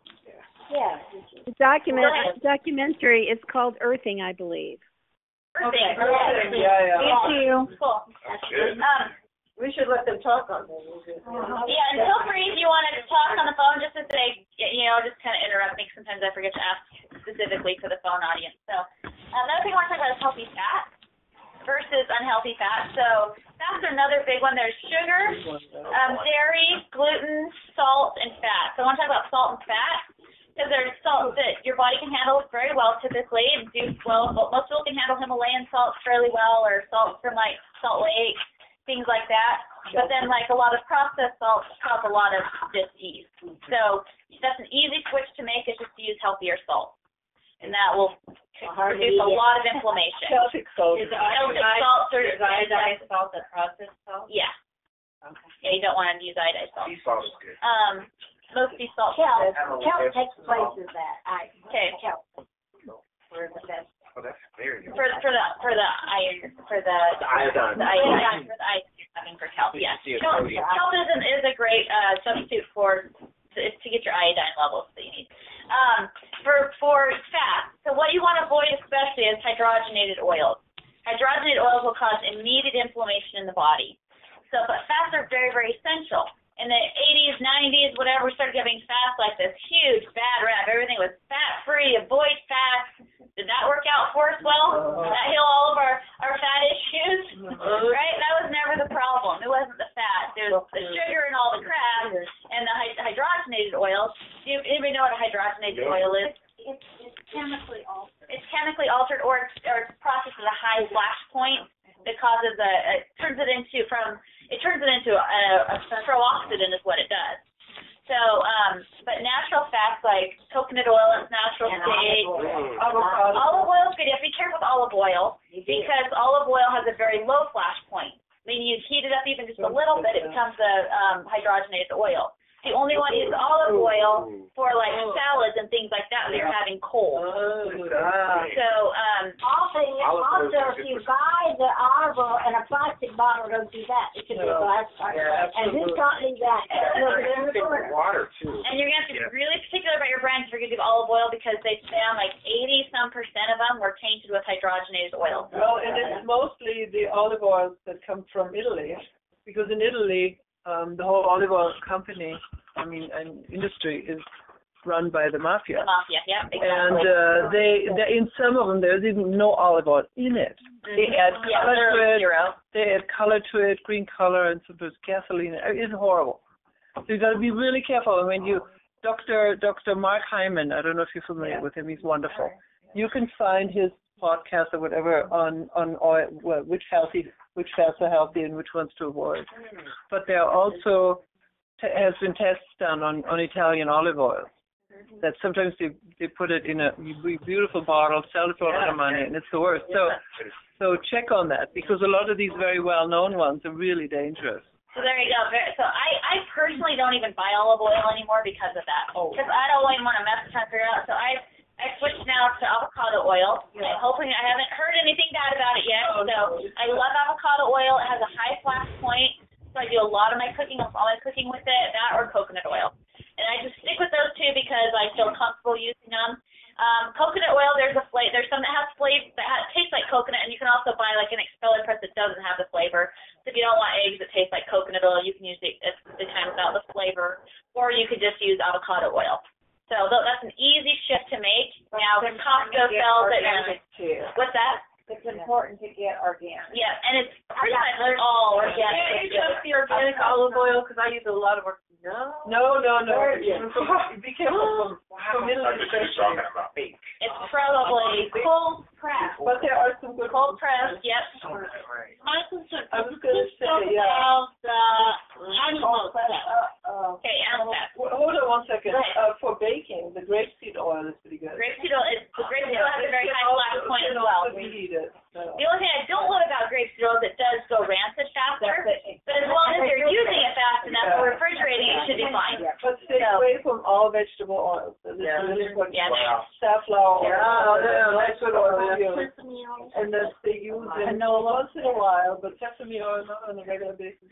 Yeah. The document documentary is called Earthing, I believe. Earthing. Yeah, yeah. Thank you. Cool. Um, We should let them talk on that. Yeah, and feel free if you want to talk on the phone just to say, you know, just kind of interrupt me. Sometimes I forget to ask specifically to the phone audience. So um, another thing I want to talk about is healthy fat versus unhealthy fat. So that's another big one. There's sugar, um, dairy, gluten, salt, and fat. So I want to talk about salt and fat because there's salt that your body can handle very well typically and do well. Most people can handle Himalayan salt fairly well or salt from like Salt Lake, things like that. But then like a lot of processed salts cause a lot of dis-ease. So that's an easy switch to make is just to use healthier salt. And that will reduce a lot of inflammation. Celtic salt. Celtic salt or Is iodized salt the processed salt? Yeah. Okay. Yeah, you don't want to use iodized salt. Sea salt is good. Um, most sea salt. Kelp, kelp takes place of that. I, Okay. kelp. We're the best. Oh, that's very good. For for the for the iron for the The iodine. the iodine for the iodine you're having for kelp. Yeah. Yeah, Kelp, sodium. kelp is, an, is a great uh, substitute for to, to get your iodine levels that you need. Um, for for fat. So what you want to avoid especially is hydrogenated oils. Hydrogenated oils will cause immediate inflammation in the body. So, but fats are very very essential. In the eighties, nineties, whatever, we started having fats like this huge bad rap. Everything was fat free. Avoid fats. Did that work out for us well? Did that heal all of our, our fat issues? Right? That was never the problem. It wasn't the fat. It was the sugar and all the crap and the hydrogenated oils. Do you, anybody know what a hydrogenated oil is? It's, it's chemically altered. It's chemically altered or it's, or it's processed at a high flash point that causes a, it turns it into from, it turns it into a, a pro-oxidant is what it does. So, um, but natural fats like coconut oil is natural state. Avocado. Olive oil is good. You have to be careful with olive oil because olive oil has a very low flash point. I mean, you heat it up even just a little bit, it becomes a um, hydrogenated oil. The only one is olive oil for like salads and things like that when you're having cold. So, um, Also, also if you buy the olive oil in a plastic bottle, don't do that. It should be a glass bottle. And this company that, look at it. Water too. and you're going to have to be really particular about your brands if you're going to do olive oil because they found like eighty some percent of them were tainted with hydrogenated oil. Well, and it's mostly the olive oils that come from Italy, because in Italy, um, the whole olive oil company, I mean, and industry is run by the mafia. The mafia, yeah, exactly. And uh, they, they, in some of them, there's even no olive oil in it. They add Yeah, color to literally it. zero. They add color to it, green color, and sometimes gasoline. It's horrible. So you got to be really careful. And when you, Doctor Doctor Mark Hyman, I don't know if you're familiar with him. He's wonderful. You can find his podcast or whatever on on oil, well, which healthy, which fats are healthy and which ones to avoid. But there are also t- has been tests done on, on Italian olive oil. That sometimes they they put it in a beautiful bottle, sell it for a lot of money, and it's the worst. So so check on that because a lot of these very well known ones are really dangerous. So there you go. Very, so I, I personally don't even buy olive oil anymore because of that. Because I don't even want to mess with trying to figure it out. So I I switched now to avocado oil. Yeah. And hopefully I haven't heard anything bad about it yet. So I love avocado oil. It has a high flash point. So I do a lot of my cooking, all my cooking with it, that or coconut oil. And I just stick with those two because I feel comfortable using them. Um, coconut oil, there's a flavor. There's some that has flavor that has, tastes like coconut, and you can also buy like an expeller press that doesn't have the flavor. So if you don't want eggs that taste like coconut oil, you can use the, the kind without the flavor, or you could just use avocado oil. So that's an easy shift to make. Now, Costco sells it. Too. What's that? It's important to get organic. Yeah, and it's pretty much all organic. Yeah, you just the organic olive oil because I use a lot of organic. No. No, no, no. Yeah. Be careful from, from middle That's what you're talking about. It's probably cold pressed. But there are some good cold pressed. Yep. I was going to say, yeah. About uh, animal fat. Uh, Okay, animal fat. uh, hold on one second. Uh, for baking, the grapeseed oil is pretty good. Grapeseed oil is the grapeseed oil has a very high flash point as well. Reheated. So. The only thing I don't love about grapeseed oil is it does go rancid faster. But as long as you're using it fast enough for refrigerating, it should be fine. But stay So- away from all vegetable oils. This is Yeah. really important. Yeah. Wow. Safflower. Yeah, oil, yeah, that's good oil. yeah. And then they use it once in a while, but sesame oil not on a regular basis.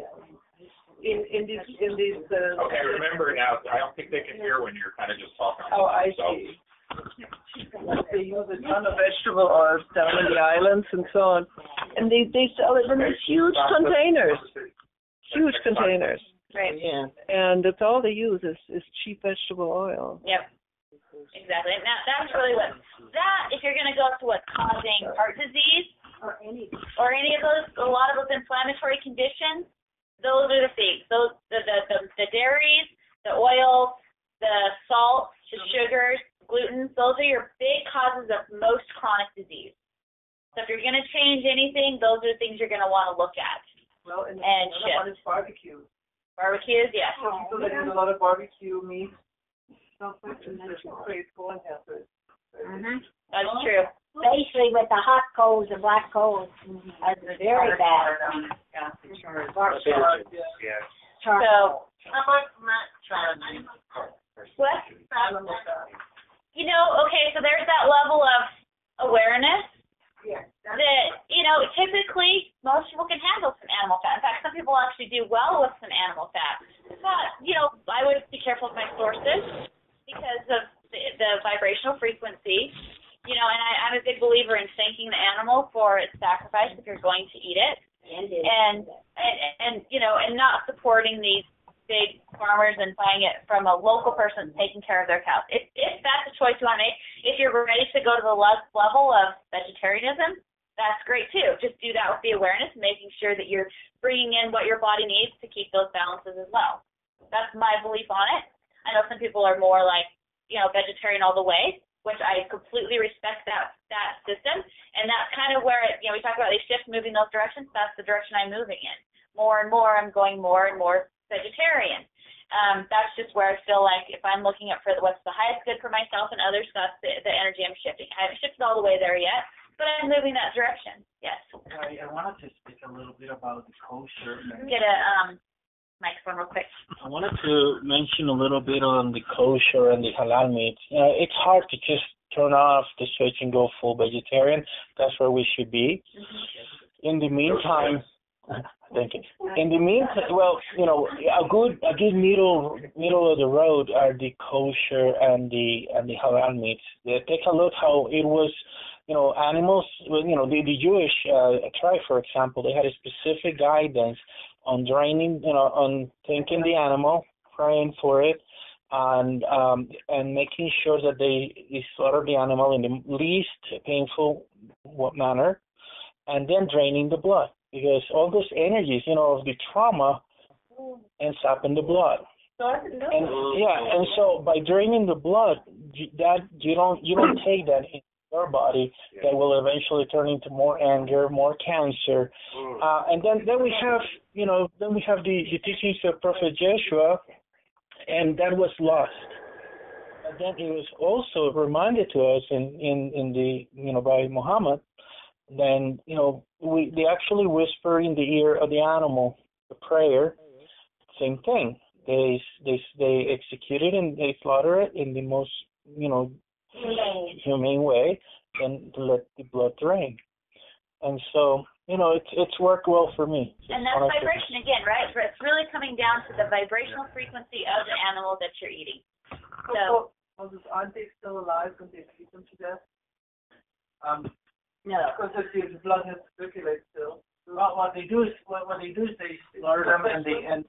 In in these in these. Uh, Okay, remember now, I don't think they can hear when you're kind of just talking. Oh, I So- see. They use a ton of vegetable oils down in the islands and so on, and they they sell it in these huge containers, huge containers. Right. Yeah. And that's all they use is is cheap vegetable oil. Yep. Exactly. And that, that's really what, that, if you're going to go to what's causing heart disease, Or any. or any of those, a lot of those inflammatory conditions, those are the things. Those, the, the, the, the dairies, the oils, the salts, the sugars, gluten, those are your big causes of most chronic disease. So if you're going to change anything, those are the things you're going to want to look at. Well, and, And the other one is barbecue. Barbecues, yes. So they use a lot of barbecue meat. Create colon cancer. Mm-hmm. That's true. Especially with the hot coals, the black coals, that's very bad. Yeah. So, what? You know, okay, so there's that level of awareness that, you know, typically most people can handle some animal fat. In fact, some people actually do well with some animal fat. But, you know, I would be careful with my sources because of the, the vibrational frequency. You know, and I, I'm a big believer in thanking the animal for its sacrifice if you're going to eat it. And, and, and you know, and not supporting these big farmers and buying it from a local person taking care of their cows. If, if that's a choice you want to make, if you're ready to go to the level of vegetarianism, that's great too. Just do that with the awareness, making sure that you're bringing in what your body needs to keep those balances as well. That's my belief on it. I know some people are more like, you know, vegetarian all the way, which I completely respect that that system. And that's kind of where, it, you know, we talk about these shifts moving those directions. That's the direction I'm moving in. More and more, I'm going more and more vegetarian. Um, that's just where I feel like if I'm looking at for what's the highest good for myself and others, that's the, the energy I'm shifting. I haven't shifted all the way there yet, but I'm moving that direction. Yes. I, I wanted to speak a little bit about the kosher. Get a um, microphone real quick. I wanted to mention a little bit on the kosher and the halal meat. You know, it's hard to just turn off the switch and go full vegetarian. That's where we should be. Mm-hmm. In the meantime, thank you. In the meantime, well, you know, a good a good middle middle of the road are the kosher and the and the halal meats. Take a look how it was. You know, animals. You know, the the Jewish uh, tribe, for example, they had a specific guidance on draining, you know, on thanking the animal, praying for it, and um, and making sure that they, they slaughter the animal in the least painful manner, and then draining the blood, because all those energies, you know, of the trauma ends up in the blood. And yeah, and so by draining the blood, that you don't you don't take that in your body, that will eventually turn into more anger, more cancer, uh, and then then we have you know then we have the, the teachings of Prophet Joshua, and that was lost. But then it was also reminded to us in, in, in the you know by Muhammad. Then you know we they actually whisper in the ear of the animal the prayer, same thing. They they they execute it and they slaughter it in the most you know humane way, and let the blood drain. And so you know, it's it's worked well for me. And that's vibration again, right? So it's really coming down to the vibrational frequency of the animal that you're eating. So, so aren't they still alive when they feed them to death? Um, no, because if the blood has to circulate still. Well, what they do is what, what they do is they slaughter them and they and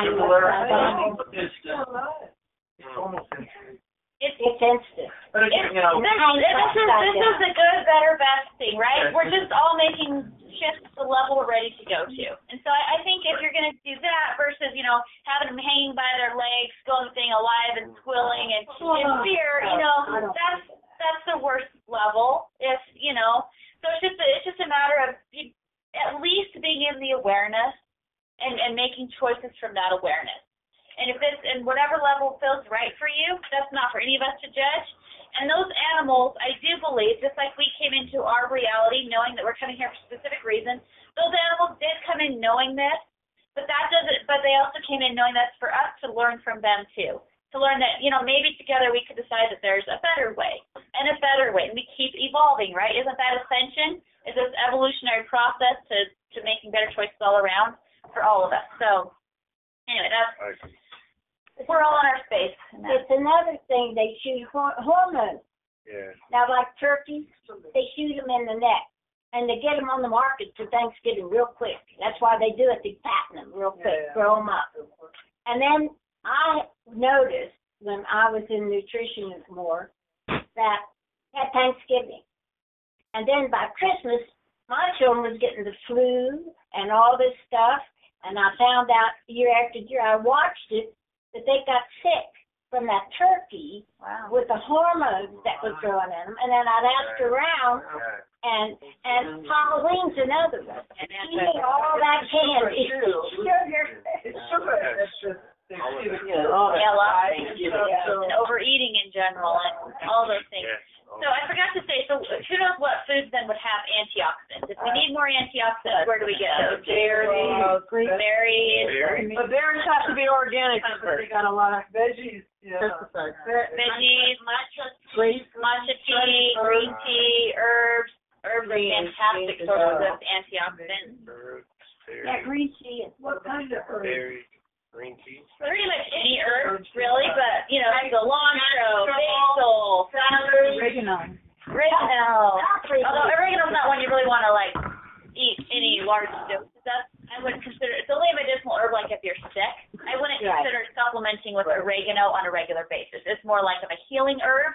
it's still alive. It's almost instant. It's, it's instant. But again, you know, this, this is this is the good, better, best thing, right? We're just all making shifts to the level we're ready to go to. And so I, I think if you're going to do that versus, you know, having them hanging by their legs, going thing alive and squilling and in fear, you know, that's that's the worst level. If you know, so it's just a, it's just a matter of you, at least being in the awareness and and making choices from that awareness. And if it's in whatever level feels right for you, that's not for any of us to judge. And those animals, I do believe, just like we came into our reality knowing that we're coming here for a specific reason, those animals did come in knowing this, but that doesn't. But they also came in knowing that's for us to learn from them too. To learn that, you know, maybe together we could decide that there's a better way and a better way, and we keep evolving, right? Isn't that ascension? Is this evolutionary process to to making better choices all around for all of us? So, anyway, that's. We're all in our space. It's another thing, they shoot hor- hormones. Yeah. Now, like turkeys, they shoot them in the neck, and they get them on the market for Thanksgiving real quick. That's why they do it, they fatten them real quick, yeah, yeah. grow them up. And then I noticed when I was in nutrition more that at Thanksgiving, and then by Christmas, my children was getting the flu and all this stuff, and I found out year after year, I watched it, that they got sick from that turkey wow. with the hormones that was growing in them. And then I'd ask around, and and Halloween's another one. Eating all that candy. Sugar. It's sugar. It's just yeah, a lot of things. And overeating in general and all those things. So I forgot to say, so who knows what foods then would have antioxidants? If we need more antioxidants, where do we go? Berries, uh, berries. berries. But berries have to be organic because they got a lot of veggies. Yeah. Veggies, matcha, matcha tea, green tea, herbs. Herbs are fantastic sources of antioxidants. Yeah, green tea. What kind of herbs? Berries. Green tea? Pretty much any herbs, really, but, you know, cilantro, basil, celery, oregano. Oregano. Although oregano's not one you really want to, like, eat any large doses of. I wouldn't consider, it's only a medicinal herb, like, if you're sick. I wouldn't right. consider supplementing with right. oregano on a regular basis. It's more like of a healing herb.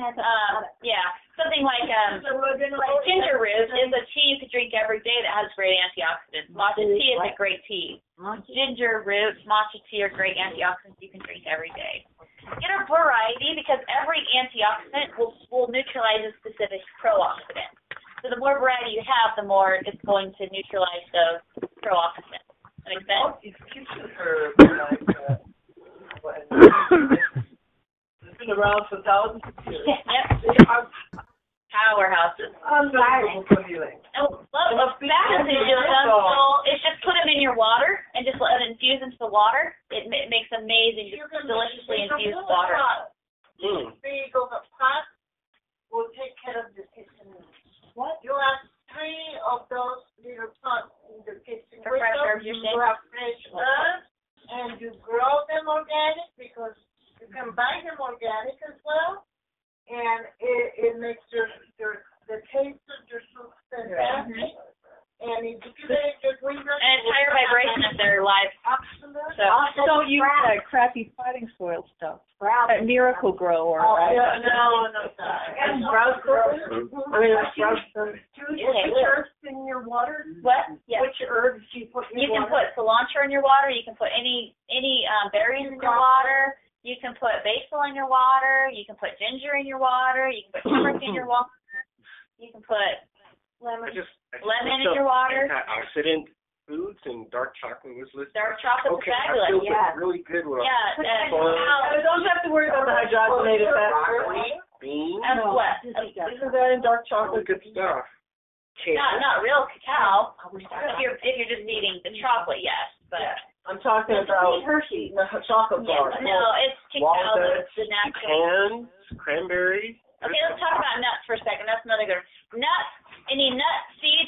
Um, yeah, something like um, like ginger root is a tea you could drink every day that has great antioxidants. Matcha tea is a great tea. Ginger root, matcha tea are great antioxidants you can drink every day. Get a variety because every antioxidant will will neutralize a specific pro-oxidant. So the more variety you have, the more it's going to neutralize those pro-oxidants. That makes sense? It's kitchen herb, like uh, been around for thousands of years. Yep. Powerhouses. Unbelievable for healing. Oh, well, the fastest you do it, so it's just put them in your water and just let it infuse into the water. It, it makes amazing, just deliciously infused water. Mm. Big of a pot will take care of the kitchen. What? You have three of those little pots in the kitchen. For fresh herbs, you're saying? You have fresh herbs, and you grow them organic because you can buy them organic as well, and it, it makes your, your the taste of your soup fantastic. Mm-hmm. And if you can make your green and it's higher vibration if they're live. Absolutely. So also don't use that crappy fighting soil stuff. Sprouts. At Miracle Grow or oh, yeah, no, no, no. And sprouts. I mean, sprouts. Do you put herbs in your water? What? Yeah. Which herbs do you put in your water? You can put cilantro in your water. You can put any any um, berries in your water. You can put basil in your water. You can put ginger in your water. You can put turmeric in your water. You can put lemon, I just, I just lemon in your water. Antioxidant foods and dark chocolate was listed. Dark chocolate okay, is fabulous. I feel Yeah. really good with yeah. it. I don't have to worry about the hydrogenated fat. Beans. And what? Isn't that in dark chocolate? Good stuff. Not not real cacao. If you're if you're just eating the chocolate, yes, but. Yeah. I'm talking about Hershey, the chocolate bar. Yeah, no, it's cacao, the, the natural. Pecans, cranberries. Okay, let's talk about nuts for a second. That's another good one. Nuts, any nuts, seeds,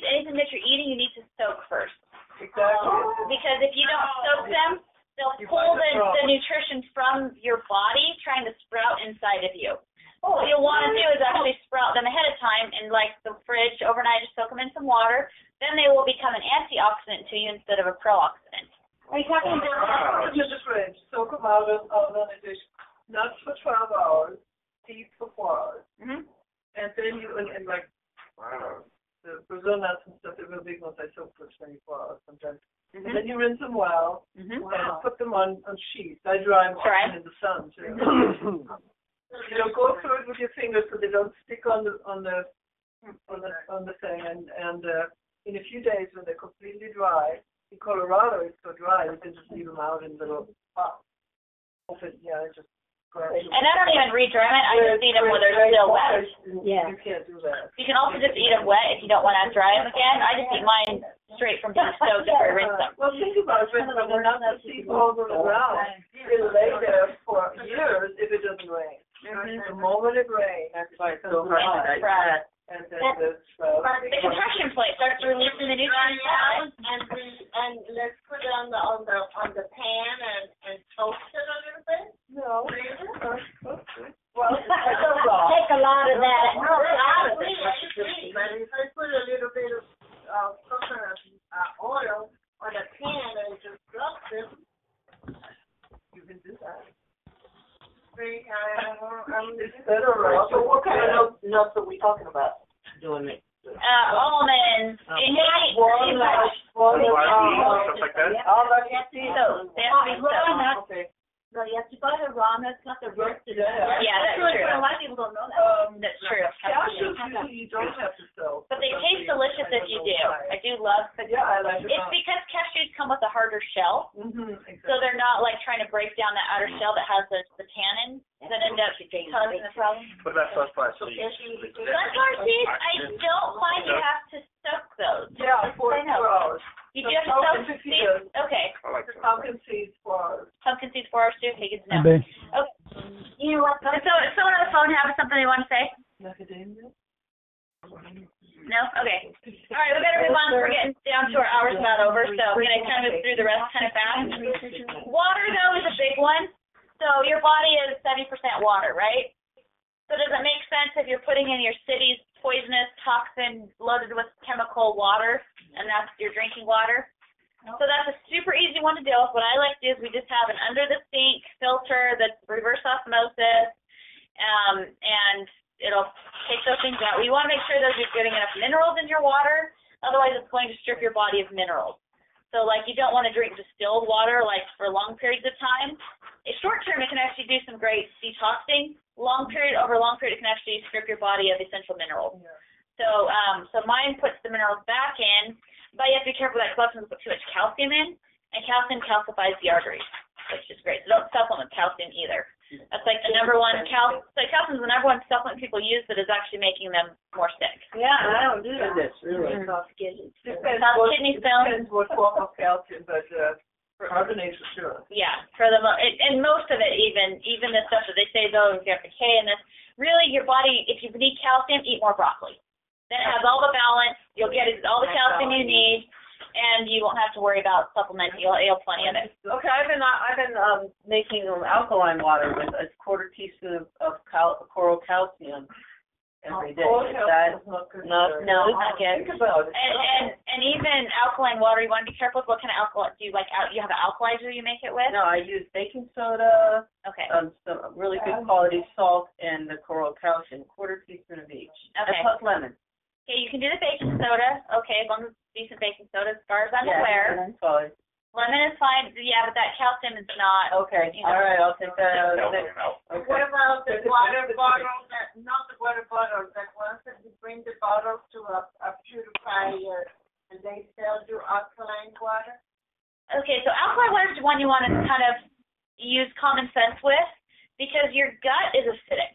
anything that you're eating, you need to soak first. Exactly. Because if you don't soak them, they'll pull the, the nutrition from your body, trying to sprout inside of you. What you'll want to do is actually sprout them ahead of time in like the fridge overnight. Just soak them in some water. Then they will become an antioxidant to you instead of a pro-oxidant. Are you talking about put them in the fridge, soak them out of, out of the dish, not for twelve hours, deep for four hours. Mm-hmm. And then you, and, and like, wow, the Brazil nuts and stuff, they're real big ones, I soak for twenty-four hours sometimes. Mm-hmm. And then you rinse them well, mm-hmm. and put them on, on sheets. I dry them right. in the sun, too. You know, go through it with your fingers so they don't stick on the on the on the on the thing. And and uh, in a few days, when they're completely dry, in Colorado it's so dry you can just leave them out in little pots. Yeah, just. And I don't even re-dry them. I just eat them when they're still wet. Yeah. You can't do that. You can also just eat them wet if you don't want to dry them again. I just eat mine straight from being soaked before I rinse them. Well, think about it. When they're not the seed falls on the ground, it'll lay there for years if it doesn't rain. Mm-hmm. The moment it rains, that's why it's so hard to digest. And then the, uh, the compression plate starts releasing the nutrients out. And we and let's put it on the on the on the pan and and toast it a little bit. No. Well, take a lot of that. No, out of it. But if I put a little bit of uh, coconut uh, oil on the pan and just drop it, you can do that. See, I, I'm It's better, right? So what kind of nuts are we talking about doing it? Uh, almonds, um, walnuts, walnuts, stuff like that. all that. So they have to be soaked. Okay. No, you have to buy the raw nuts, not the roasted. Yeah, Yeah, that's true. A lot of people don't know that. Um, That's true. Cashews usually you don't have to soak. But they taste delicious if you do. I do love cookies. Yeah, I like it. It's because cashews come with a harder shell, Mm-hmm, exactly. so they're not like trying to break down that outer shell that has the, the tannin that end up causing the problem. What about sunflower seeds? Sunflower seeds, I don't find you have to soak those. Yeah, forty-four hours. You do have to soak Pumpkin seeds? seeds. Okay. I like Pumpkin seeds for hours. Pumpkin seeds for hours too? Okay, good to know. Okay. Okay. You know what? So, is someone on the phone have something they want to say? Macadamia? No? Okay. All right, we better move on. We're getting down to our hour's about over, so I'm going to kind of move through the rest kind of fast. Water, though, is a big one. So your body is seventy percent water, right? So does it make sense if you're putting in your city's poisonous toxin loaded with chemical water, and that's your drinking water? So that's a super easy one to deal with. What I like to do is we just have an under-the-sink filter that's reverse osmosis, um, and it'll take those things out. You want to make sure that you're getting enough minerals in your water, otherwise it's going to strip your body of minerals. So, like, you don't want to drink distilled water, like, for long periods of time. A short term, it can actually do some great detoxing. Long period, over a long period, it can actually strip your body of essential minerals. Yeah. So, um, so mine puts the minerals back in, but you have to be careful that calcium doesn't put too much calcium in, and calcium calcifies the arteries, which is great. So don't supplement with calcium either. That's like the number one cal. So calcium is the number one supplement people use that is actually making them more sick. Yeah, I don't do that. Goodness, really? Mm-hmm. Kidney. Depends Soft what, kidney it stones. depends what form of calcium, but uh, carbonate for sure. Yeah, for the mo- it, and most of it, even even the stuff that they say though, if you have K in this, really your body, if you need calcium, eat more broccoli. Then it has all the balance. You'll get all the calcium you need, and you won't have to worry about supplementing. You'll, you'll have plenty of it. Okay, I've been I've been um, making um, alkaline water with a quarter teaspoon of, of cal- coral calcium every day. Coral Is calcium that is not good. not, No, no, not good. Think about it. And, and and even alkaline water, you want to be careful with what kind of alkaline. Do you like out? You have an alkalizer you make it with? No, I use baking soda, Okay. um, some really good quality salt, and the coral calcium, quarter teaspoon of each, Okay. and plus lemon. Okay, you can do the baking soda. Okay, as long as it's decent baking soda, as far as I'm yeah, aware. that's fine. Lemon is fine. Yeah, but that calcium is not. Okay, You know. all right, I'll take that out. Calcium out. Okay. what about the It's a water specific- bottle, that, not the water bottle, that once that you bring the bottle to a, a purifier and they sell you alkaline water? Okay, so alkaline water is one you want to kind of use common sense with because your gut is acidic.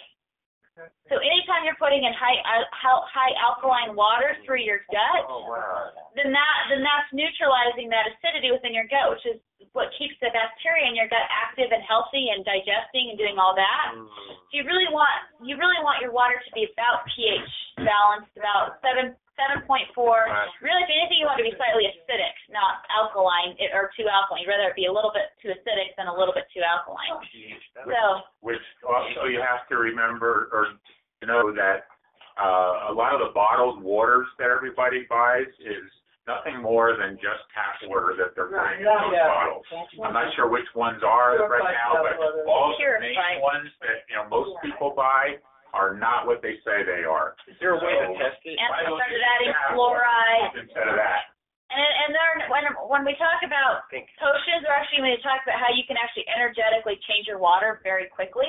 So anytime you're putting in high al- high alkaline water through your gut, Oh, wow. then that then that's neutralizing that acidity within your gut, which is what keeps the bacteria in your gut active and healthy and digesting and doing all that. So you really want you really want your water to be about pH balanced, about seven seven point four. Really, if anything, you want to be slightly acidic, not alkaline it, or too alkaline. You'd rather it be a little bit too acidic than a little bit too alkaline. So, which also you have to remember or to know that uh, a lot of the bottled waters that everybody buys is nothing more than just tap water that they're putting in those Yeah. bottles. I'm not sure which ones are right now, but all the Purified. main ones that you know most people buy are not what they say they are. Is there a way to test it? and Why I don't started you adding tap fluoride. instead of that? And and then when when we talk about Think. potions, or actually when we talk about how you can actually energetically change your water very quickly.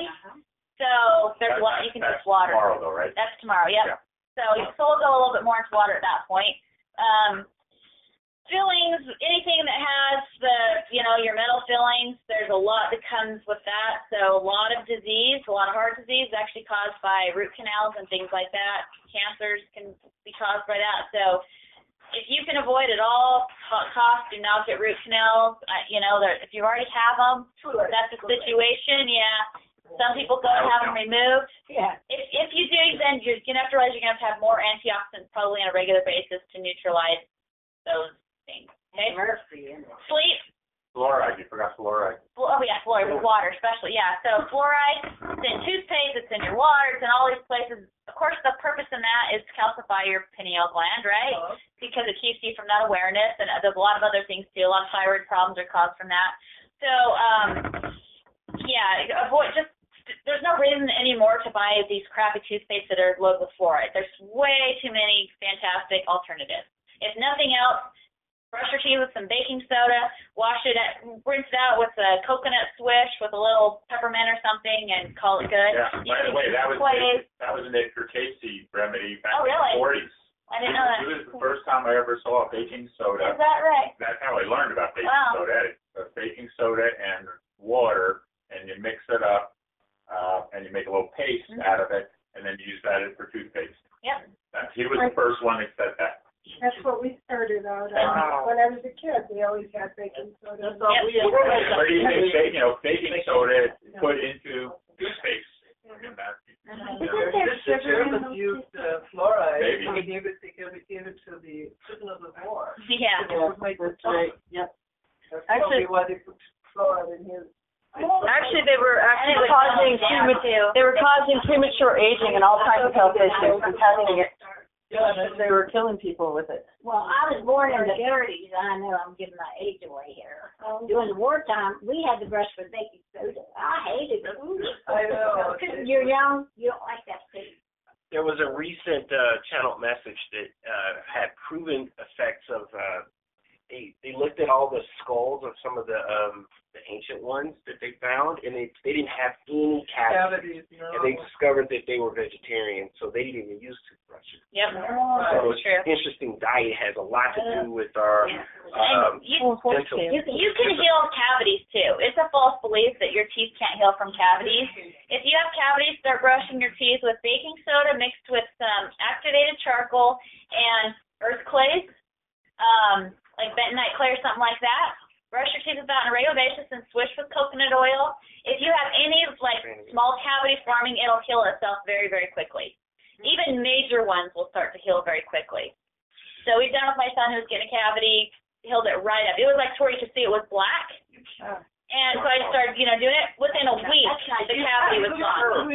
So there's a lot you can do That's with water. tomorrow, though, right? That's tomorrow, yep. Yeah. So, so we'll go a little bit more into water at that point. Um, fillings, anything that has the, you know, your metal fillings, there's a lot that comes with that. So a lot of disease, a lot of heart disease is actually caused by root canals and things like that. Cancers can be caused by that. So if you can avoid at all costs, do not get root canals. Uh, you know, if you already have them, that's a situation, yeah. Some people go and have them removed. Yeah. If if you do, then you're going to have to realize you're going to have to have more antioxidants probably on a regular basis to neutralize those things. Okay? Sleep. Fluoride, you forgot fluoride. Oh, yeah, fluoride with water especially, yeah. So fluoride, it's in toothpaste, it's in your water, it's in all these places. Of course, the purpose in that is to calcify your pineal gland, right? Because it keeps you from that awareness, and there's a lot of other things too. A lot of thyroid problems are caused from that. So, um, yeah, avoid just. There's no reason anymore to buy these crappy toothpaste that are loaded with fluoride. There's way too many fantastic alternatives. If nothing else, brush your teeth with some baking soda, wash it, at, rinse it out with a coconut swish with a little peppermint or something, and call it good. Yeah, You by the can way, that was play- that was an Edgar Casey remedy back Oh, in really? the forties. I didn't know that. It was the first time I ever saw baking soda. Is that right? That's how I learned about baking Wow. soda. It's baking soda and water, and you mix it up. Uh, and you make a little paste Mm-hmm. out of it, and then you use that for toothpaste. Yep. That, he was the first one that said that. That's what we started out on. Wow. When I was a kid, we always had baking soda. That's all we had. Where do you make baking, you know, baking soda put into toothpaste? And that, Isn't you know, there The sugar in Germans those used uh, fluoride. Maybe. They gave it, they gave it, gave it to the prisoners of war. Yeah. It would make the right. Yep. That's Actually- probably why they put fluoride in his. Actually, they were And actually it was causing down prema- too. they were causing premature aging and all kinds of health issues from having it. Yeah, and They were killing people with it. Well, I was born in the thirties. I know I'm giving my age away here. During the wartime, we had to brush with baking soda. I hated it. I know. Because you're young, you don't like that food. There was a recent uh, channel message that uh, had proven effects of. Uh, they they looked at all the skulls of some of the um, the ancient ones that they found, and they they didn't have any cavities. Cavities, no. And they discovered that they were vegetarian, so they didn't even use toothbrushes. Yep. So That's it's true. interesting. Diet has a lot to do with our um, And you, dental. you, you can heal cavities too. It's a false belief that your teeth can't heal from cavities. If you have cavities, start brushing your teeth with baking soda mixed with some activated charcoal and earth clays, um, like bentonite clay or something like that. Brush your teeth with that on a regular basis and swish with coconut oil. If you have any like small cavity forming, it'll heal itself very, very quickly. Even major ones will start to heal very quickly. So we've done with my son who was getting a cavity, healed it right up. It was like to where you could see it was black. And so I started, you know, doing it. Within a week, the cavity was gone.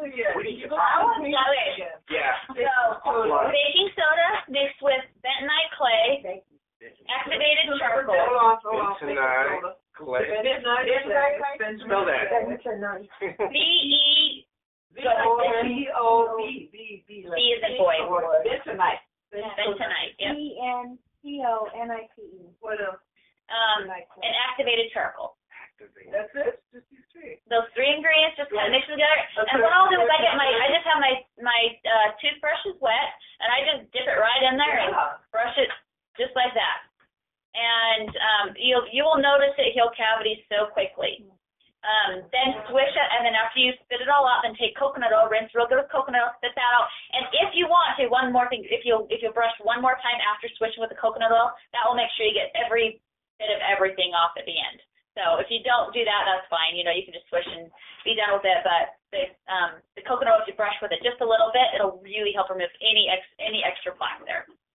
Okay. Yeah. So baking soda mixed with bentonite clay, activated charcoal. Bentonite clay. Spell that. B E B O B B B. B is in boy. Bentonite. Bentonite. Yep. B N T O N I T E. What else? Um, and activated charcoal. That's it. Just these three. Those three ingredients just kind of mix together. And what I'll do is I get my, I just have my my uh, toothbrushes wet, and I just dip it right in there and brush it just like that. And um, you'll you will notice it heal cavities so quickly. Um, then swish it, and then after you spit it all out, then take coconut oil, rinse real good with coconut oil, spit that out. And if you want to, one more thing, if you if you brush one more time after swishing with the coconut oil, that will make sure you get every bit of everything off at the end. So if you don't do that, that's fine. You know, you can just swish and be done with it. But the um, the coconut oil, if you brush with it just a little bit, it'll really help remove any ex any extra plaque there.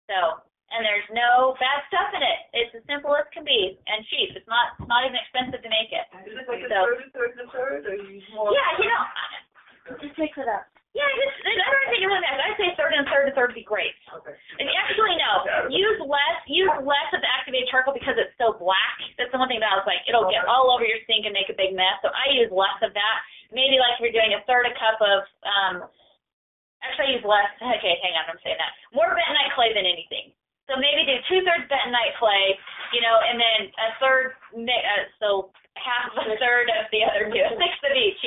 So, and there's no bad stuff in it. It's as simple as can be and cheap. It's not it's not even expensive to make it. Is it like a So, third, a third, and a third, or you more? yeah, you know, Just mix it up. yeah, just, I don't think it really matters. I'd say third and third and third would be great. Okay. And actually, no, use less use less of the activated charcoal because it's so black. That's the one thing that I was like, it'll get all over your sink and make a big mess. So I use less of that. Maybe like if you're doing a third a cup of, um, actually I use less. Okay, hang on, I'm saying that. More bentonite clay than anything. So maybe do two thirds bentonite clay, you know, and then a third, uh, so half of a third of the other two, a sixth of each,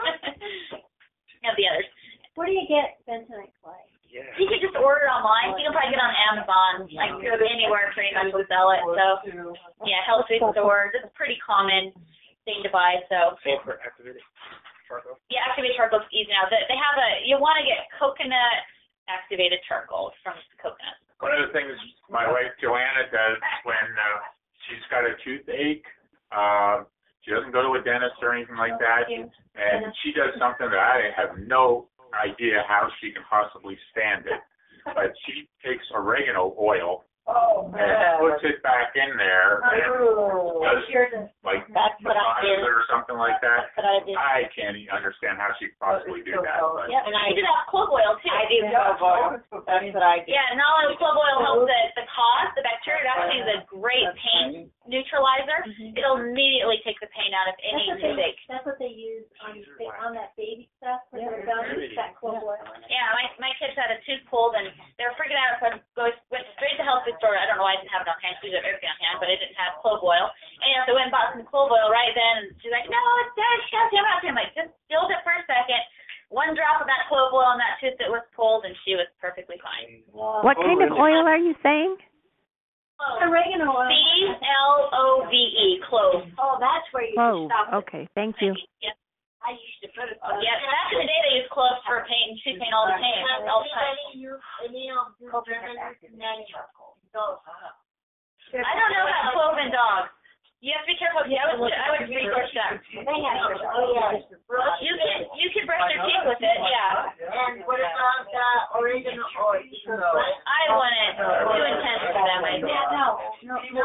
yeah, of the others. Where do you get bentonite clay? Yeah. You can just order it online. You can probably get it on Amazon, like anywhere pretty much will sell it. So yeah, health food stores. It's a pretty common thing to buy. So Same for activated charcoal. yeah, activated charcoal is easy now. They they have a you want to get coconut activated charcoal from coconut. One of the things my wife Joanna does when uh, she's got a toothache, uh, she doesn't go to a dentist or anything like that, and she does something that I have no idea how she can possibly stand it. But she takes oregano oil Oh, and man. puts it back in there and Oh. does like That's what I massages do. or something like that. That's what I do. I can't even understand how she could possibly do that. But Yep, and I You can have clove oil too. I do clove oil. That's what I do. Yeah, not only clove oil helps the, the cause, the bacteria, it actually is a great pain neutralizer. It'll immediately take the pain out of any That's what they, toothache. that's what they use on on that baby stuff for their gums. That clove oil in it. Yeah, my my kids had a tooth pulled and they were freaking out. So I go, went straight to the health food store. I don't know why I didn't have it on hand. She had everything on hand, but I didn't have clove oil. And you know, so I went and bought some clove oil right then. And she's like, "No, it's dead. She got it out." I'm like, "Just hold it for a second." One drop of that clove oil on that tooth that was pulled, and she was perfectly fine. What kind of oil are you saying? Oregano oil. C L O V E, clove. Oh, that's where you Oh, stop it. okay. Thank you. Yep. I used to put it. Yeah, back in the day they used cloves for pain, tooth pain all the time. All the time. Anybody use any of these remedies in any charcoal? No. I don't know about clove and dog. You have to be careful. I would, I would research that. They have it. Oh, yeah. You can you can brush your teeth with it, yeah. And what about uh, oregano oil? I wouldn't too intense for that idea. No, no, no.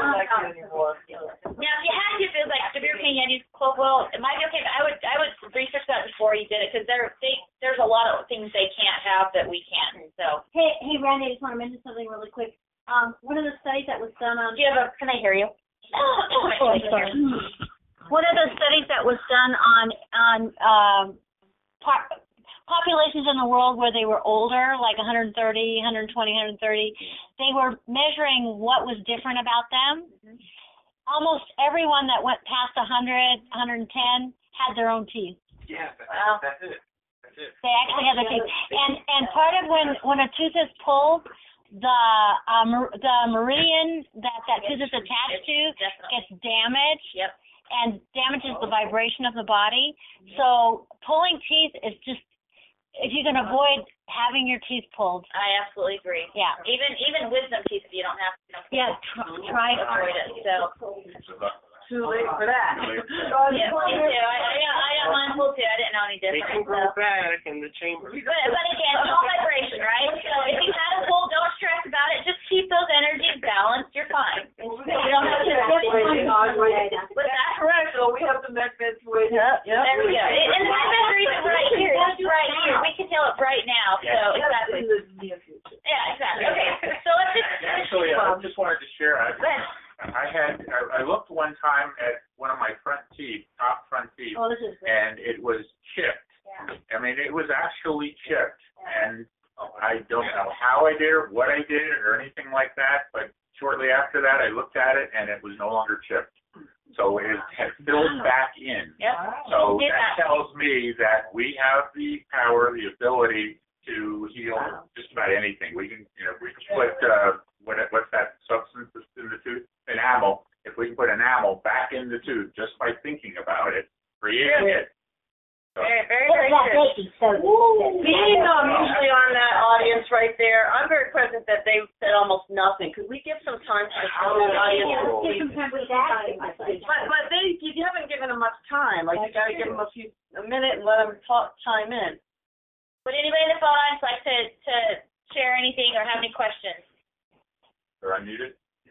Now, if you had to, if it was like severe pain, you had to use clove oil. It might be okay, but I would I would research that before you did it because there they there's a lot of things they can't have that we can. So. Hey, hey, Randy, I just want to mention something really quick. Um, one of the studies that was done on. Do you have a? Can I hear you? Oh, I'm sorry. One of the studies that was done on on um, po- populations in the world where they were older, like one hundred thirty, one hundred twenty, one hundred thirty, they were measuring what was different about them. Mm-hmm. Almost everyone that went past one hundred, one hundred ten had their own teeth. Yeah, that's, Wow. that's it. That's it. They actually had their teeth. And and part of when when a tooth is pulled, the um, the meridian that that tooth is attached to gets damaged. Yep. And damages the vibration of the body. So pulling teeth is just, if you can avoid having your teeth pulled. I absolutely agree. Yeah. Even even wisdom teeth, if you don't have to. Yeah, tr- try to avoid it. So. Too late for that. Yeah, me too. I, I, got, I got mine pulled too. I didn't know any They different. can grow So. back in the chamber. But, but again, it's all vibration, right? So if you had a pull, don't stress about it. Just keep those energies balanced. You're fine. You don't have to. With that, Correct. So we have the med beds with. Yep. There we go. And the med beds are even right here. It's right here. We can tell it right now. So exactly. Yeah, exactly. Okay. So let's just. actually, I just wanted to share. I, Go ahead. I had I, I looked one time at one of my front teeth, top front teeth, Oh, this is great. and it was chipped. Yeah. I mean, it was actually chipped, and I don't know how I did it, what I did, or anything like that. But shortly after that, I looked at it, and it was no longer chipped. So it had filled back in. Yep. So Did that that. tells me that we have the power, the ability to heal just about anything. We can, you know, we can put uh, what what's that substance that's in the tooth? Enamel. If we can put enamel back in the tooth just by thinking about it, creating it. So, Very, very, What very about true. baking soda? Being um, usually on that audience right there, I'm very present that they said almost nothing. Could we give some time to the audience? Give some time with that. But but they you haven't given them much time. Like you got to give them a few a minute and let them talk chime in. Would anybody in the phone lines like to to share anything or have any questions? They're unmuted.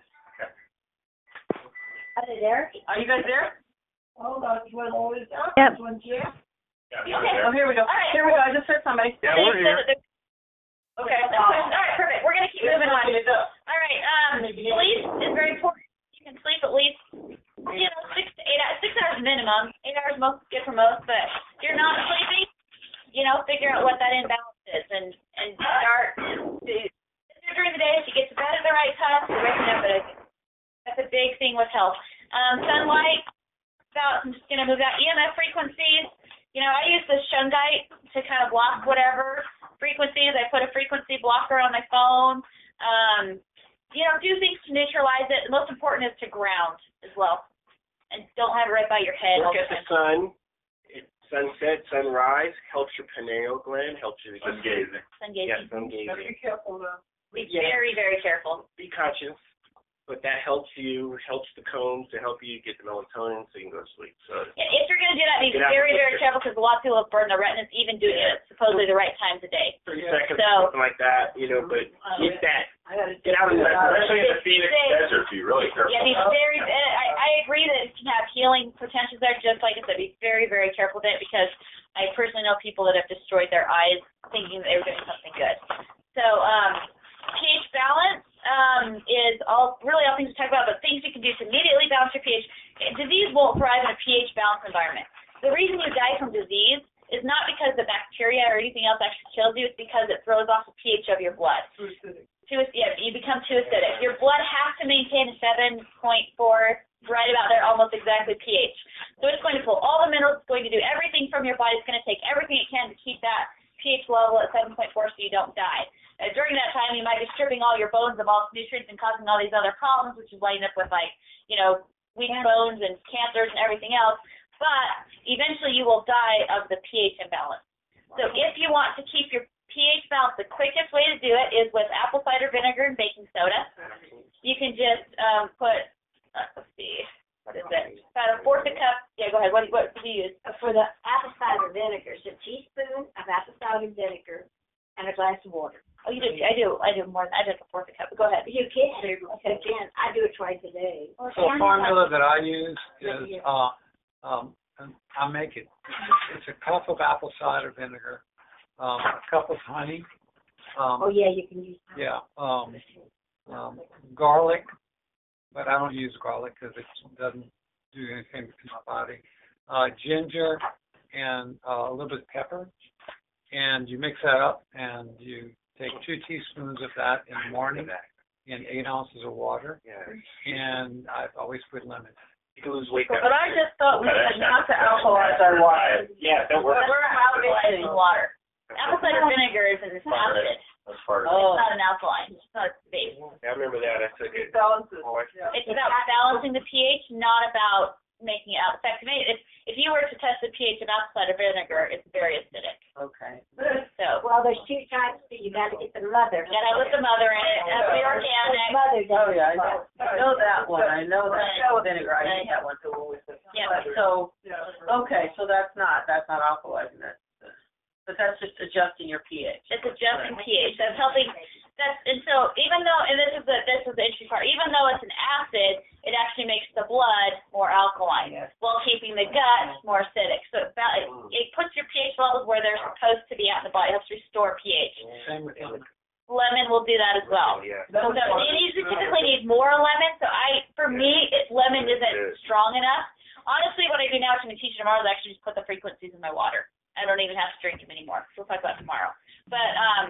Are they there? Are you guys there? Oh, that's what always happens Yep. when Jeff. Yeah, Okay. they're Oh, here we go. All right. Here we go. I just heard somebody. Yeah, we're here. Okay. All right, perfect. We're gonna keep moving on. All right. Um, sleep is very important. You can sleep at least, you know, six to eight hours, six hours minimum. Eight hours most good for most, but if you're not sleeping, you know, figure out what that imbalance is and and start to during the day. If you get to bed at the right time, you're waking up at a that's a big thing with health. Um, sunlight. About I'm just gonna move out. E M F frequencies. You know, I use the shungite to kind of block whatever frequencies. I put a frequency blocker on my phone. Um, you know, do things to neutralize it. The most important is to ground as well. And don't have it right by your head. Look at the sun. It, sunset, sunrise helps your pineal gland, helps you to sun gazing. Sun gazing. Yeah, sun gazing. Be careful though. Be Yeah. very, very careful. Be conscious. But that helps you, helps the cones to help you get the melatonin so you can go to sleep. So And if you're going to do that, be Get out very, the very picture. careful because a lot of people have burned their retinas even doing it at supposedly the right times of day. three seconds, So- something like that, you know, but keep that. Get out of Especially that. in the Phoenix desert, be really careful. Yeah, be very. I, I agree that it can have healing potentials there. Just like I said, be very, very careful with it because I personally know people that have destroyed their eyes thinking that they were doing something good. So, um, pH balance um, is all really all things we talk about, but things you can do to immediately balance your pH. Disease won't thrive in a pH balanced environment. The reason you die from disease is not because the bacteria or anything else actually kills you. It's because it throws off the pH of your blood. Too, yeah, you become too acidic. Your blood has to maintain a seven point four, right about there, almost exactly pH. So it's going to pull all the minerals. It's going to do everything from your body. It's going to take everything it can to keep that pH level at seven point four so you don't die. Uh, during that time, you might be stripping all your bones of all nutrients and causing all these other problems, which is why you end up with, like, you know, weak bones and cancers and everything else. But eventually you will die of the pH imbalance. So if you want to keep your pH balance, the quickest way to do it is with apple cider vinegar and baking soda. You can just um, put, uh, let's see, what is it? About a fourth a cup. Yeah, go ahead. What, what do you use? For the apple cider vinegar, it's a teaspoon of apple cider vinegar and a glass of water. Oh, you do. I do. I do more than I do a fourth a cup. Go ahead. You can. You can. I do it twice a day. So the formula that I use is, uh, um, I make it. It's a cup of apple cider vinegar, um, a cup of honey. Um, Oh yeah, you can use. Yeah. Um, um, garlic, but I don't use garlic because it doesn't do anything to my body. Uh, ginger and uh, a little bit of pepper, and you mix that up, and you take two teaspoons of that in the morning in eight ounces of water, and I've always put lemon. You can lose weight. But I just thought we said not to alkalize our water. Yeah, that works. We're alkalizing water. Apple cider vinegar is an acid. That's part of It's it. not an alkaline. It's not a base. Yeah, I remember that. I took it. Balances. Oh, I- It's about balancing the pH, not about making it out. In fact, to me, if if you were to test the pH of apple cider vinegar, it's very acidic. Okay. So Well, there's two types. So you got to get the mother. you gotta have the mother in it. It has to be organic. Mother does. Oh yeah, I know, I know that one. I know that Right. vinegar. I use that one too. Always. Yeah. So okay, so that's not that's not alkalizing it, but that's just adjusting your pH. It's adjusting pH. That's helping. That's and so even though and this is the this is the interesting part. Even though it's an acid, it actually makes the blood more alkaline while keeping the gut more acidic. So it, ba- it, it puts your pH levels where they're supposed to be out in the body. It helps restore pH. Same with lemon. Lemon will do that as well. Yeah. So it needs to typically need more lemon. So I, for me, it, lemon isn't strong enough. Honestly, what I do now, which I'm going to teach you tomorrow, is actually just put the frequencies in my water. I don't even have to drink them anymore. We'll talk about it tomorrow. But um,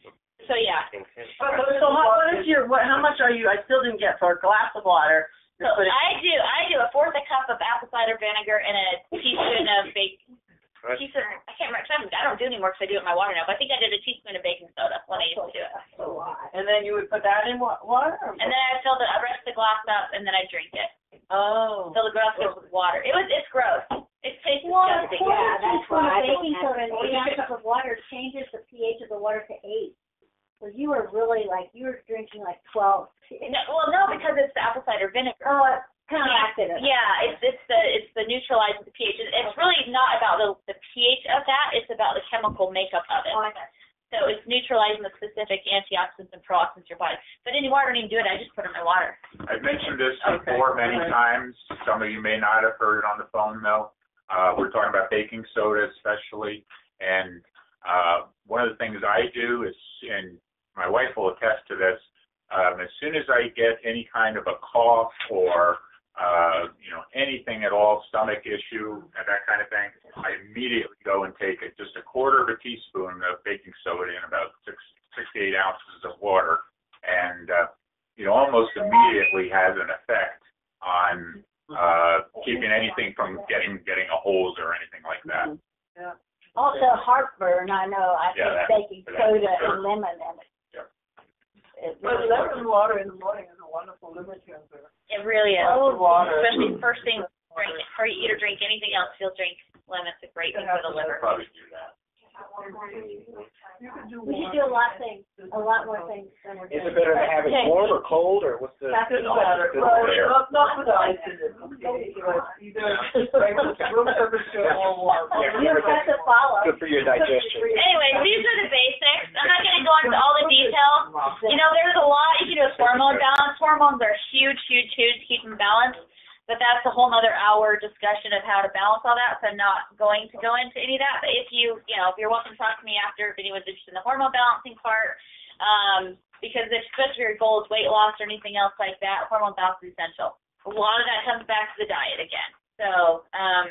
so yeah. So, so how, what is your what? How much are you? I still didn't get for a glass of water. So I do I do a fourth a cup of apple cider vinegar and a teaspoon of baking. Teaspoon, I can't remember. 'Cause I don't do it anymore because I do it in my water now. But I think I did a teaspoon of baking soda when I used to do it. And then you would put that in wa- water. Or And then I filled it, I rest the glass up, and then I drink it. Oh. Fill the glass up with water. It was it's gross. It tastes Well, disgusting. yeah, that's why I don't baking have soda in it. eight ounces of water changes the pH of the water to eight. So you were really like you were drinking like twelve. No, well, no, because it's the apple cider vinegar. Oh, it counteracted it. Yeah, it's it's the it's the neutralizing the pH. It's, it's really not about the the pH of that. It's about the chemical makeup of it. Oh, I know. So it's neutral. neutralizing the specific antioxidants and pro-oxidants in your body. But anymore, I don't even do it. I just put them in my water. I've mentioned this before okay. many times. Some of you may not have heard it on the phone, though. Uh, we're talking about baking soda especially. And uh, one of the things I do is, and my wife will attest to this, um, as soon as I get any kind of a cough or Uh, you know, anything at all, stomach issue, that kind of thing, I immediately go and take it, just a quarter of a teaspoon of baking soda in about six, six to eight ounces of water, and uh, you know, almost immediately has an effect on uh, keeping anything from getting getting a hold or anything like that. Yeah. Also heartburn, I know. I yeah, think baking soda and lemon in it. It but lemon water in the morning is a wonderful liver cleanser. It really is. Oh, water. Especially first thing, drink it. Before you eat or drink anything else, you'll drink lemon. It's a great thing for the liver. Probably do that. You could do we should do a lot of things, a lot more things than we're doing. Is it better to have it warm or cold, or what's the? That's better. Well, not, not with ice in it. Okay, but either room temperature or warm. You have to follow. Good for your digestion. Anyway, these are the basics. I'm not going to go into all the details. You know, there's a lot you can do with hormone balance. Hormones are huge, huge, huge to keep them balanced. But that's a whole other hour discussion of how to balance all that, so I'm not going to go into any of that. But if you, you know, if you're welcome to talk to me after, if anyone's interested in the hormone balancing part, um, because if, especially if your goal is weight loss or anything else like that, hormone balance is essential. A lot of that comes back to the diet again. So, um,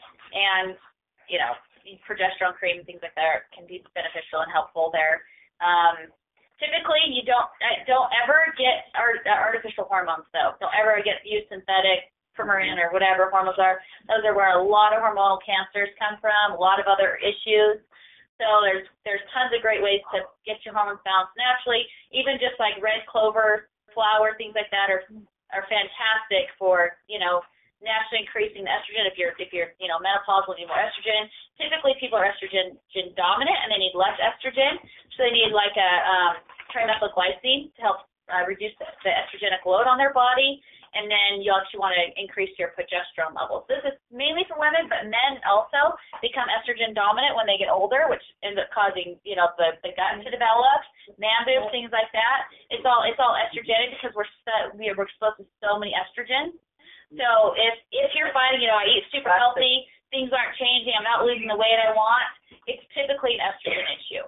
and, you know, progesterone cream and things like that can be beneficial and helpful there. Um, typically, you don't don't ever get art, artificial hormones, though. Don't ever get use synthetic, Premarin or whatever hormones are. Those are where a lot of hormonal cancers come from, a lot of other issues. So there's there's tons of great ways to get your hormones balanced naturally. Even just like red clover, flower, things like that are are fantastic for, you know, naturally increasing the estrogen. If you're if you're you know menopausal, you need more estrogen. Typically, people are estrogen dominant and they need less estrogen, so they need like a um, trimethylglycine to help uh, reduce the, the estrogenic load on their body. And then you actually want to increase your progesterone levels. This is mainly for women, but men also become estrogen dominant when they get older, which ends up causing, you know, the, the gut to develop, man boobs, things like that. It's all it's all estrogenic because we're we are, we're exposed to so many estrogens. So if if you're finding, you know, I eat super healthy, things aren't changing, I'm not losing the weight I want, it's typically an estrogen issue.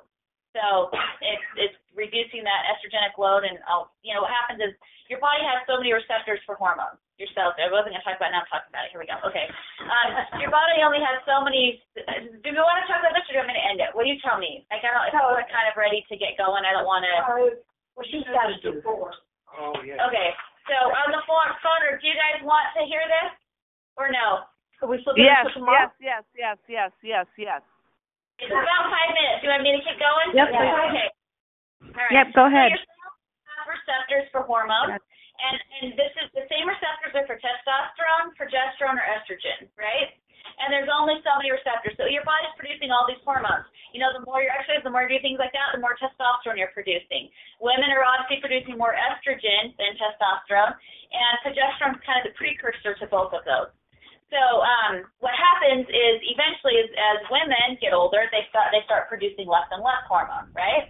So it's it's reducing that estrogenic load, and uh, you know what happens is your body has so many receptors for hormones. Your cells. I wasn't going to talk about it, now I'm talking about it. Here we go. Okay. Um, your body only has so many. Do we want to talk about this, or do you want me to end it? What do you tell me? Like I don't. If I'm kind of ready to get going, I don't want to. Well, she's got to do four. Oh yeah. Okay. So on the phone, phone, or do you guys want to hear this, or no? Are we still yes, yes, yes, yes, yes, yes, yes. It's about five minutes. Do you want me to keep going? Yep. Yeah. Okay. All right. Yep, go ahead. So your cells have receptors for hormones, and, and this is the same receptors are for testosterone, progesterone, or estrogen, right? And there's only so many receptors. So your body's producing all these hormones. You know, the more you exercise, the more you do things like that, the more testosterone you're producing. Women are obviously producing more estrogen than testosterone, and progesterone is kind of the precursor to both of those. So um, what happens is eventually as, as women get older, they start they start producing less and less hormone, right?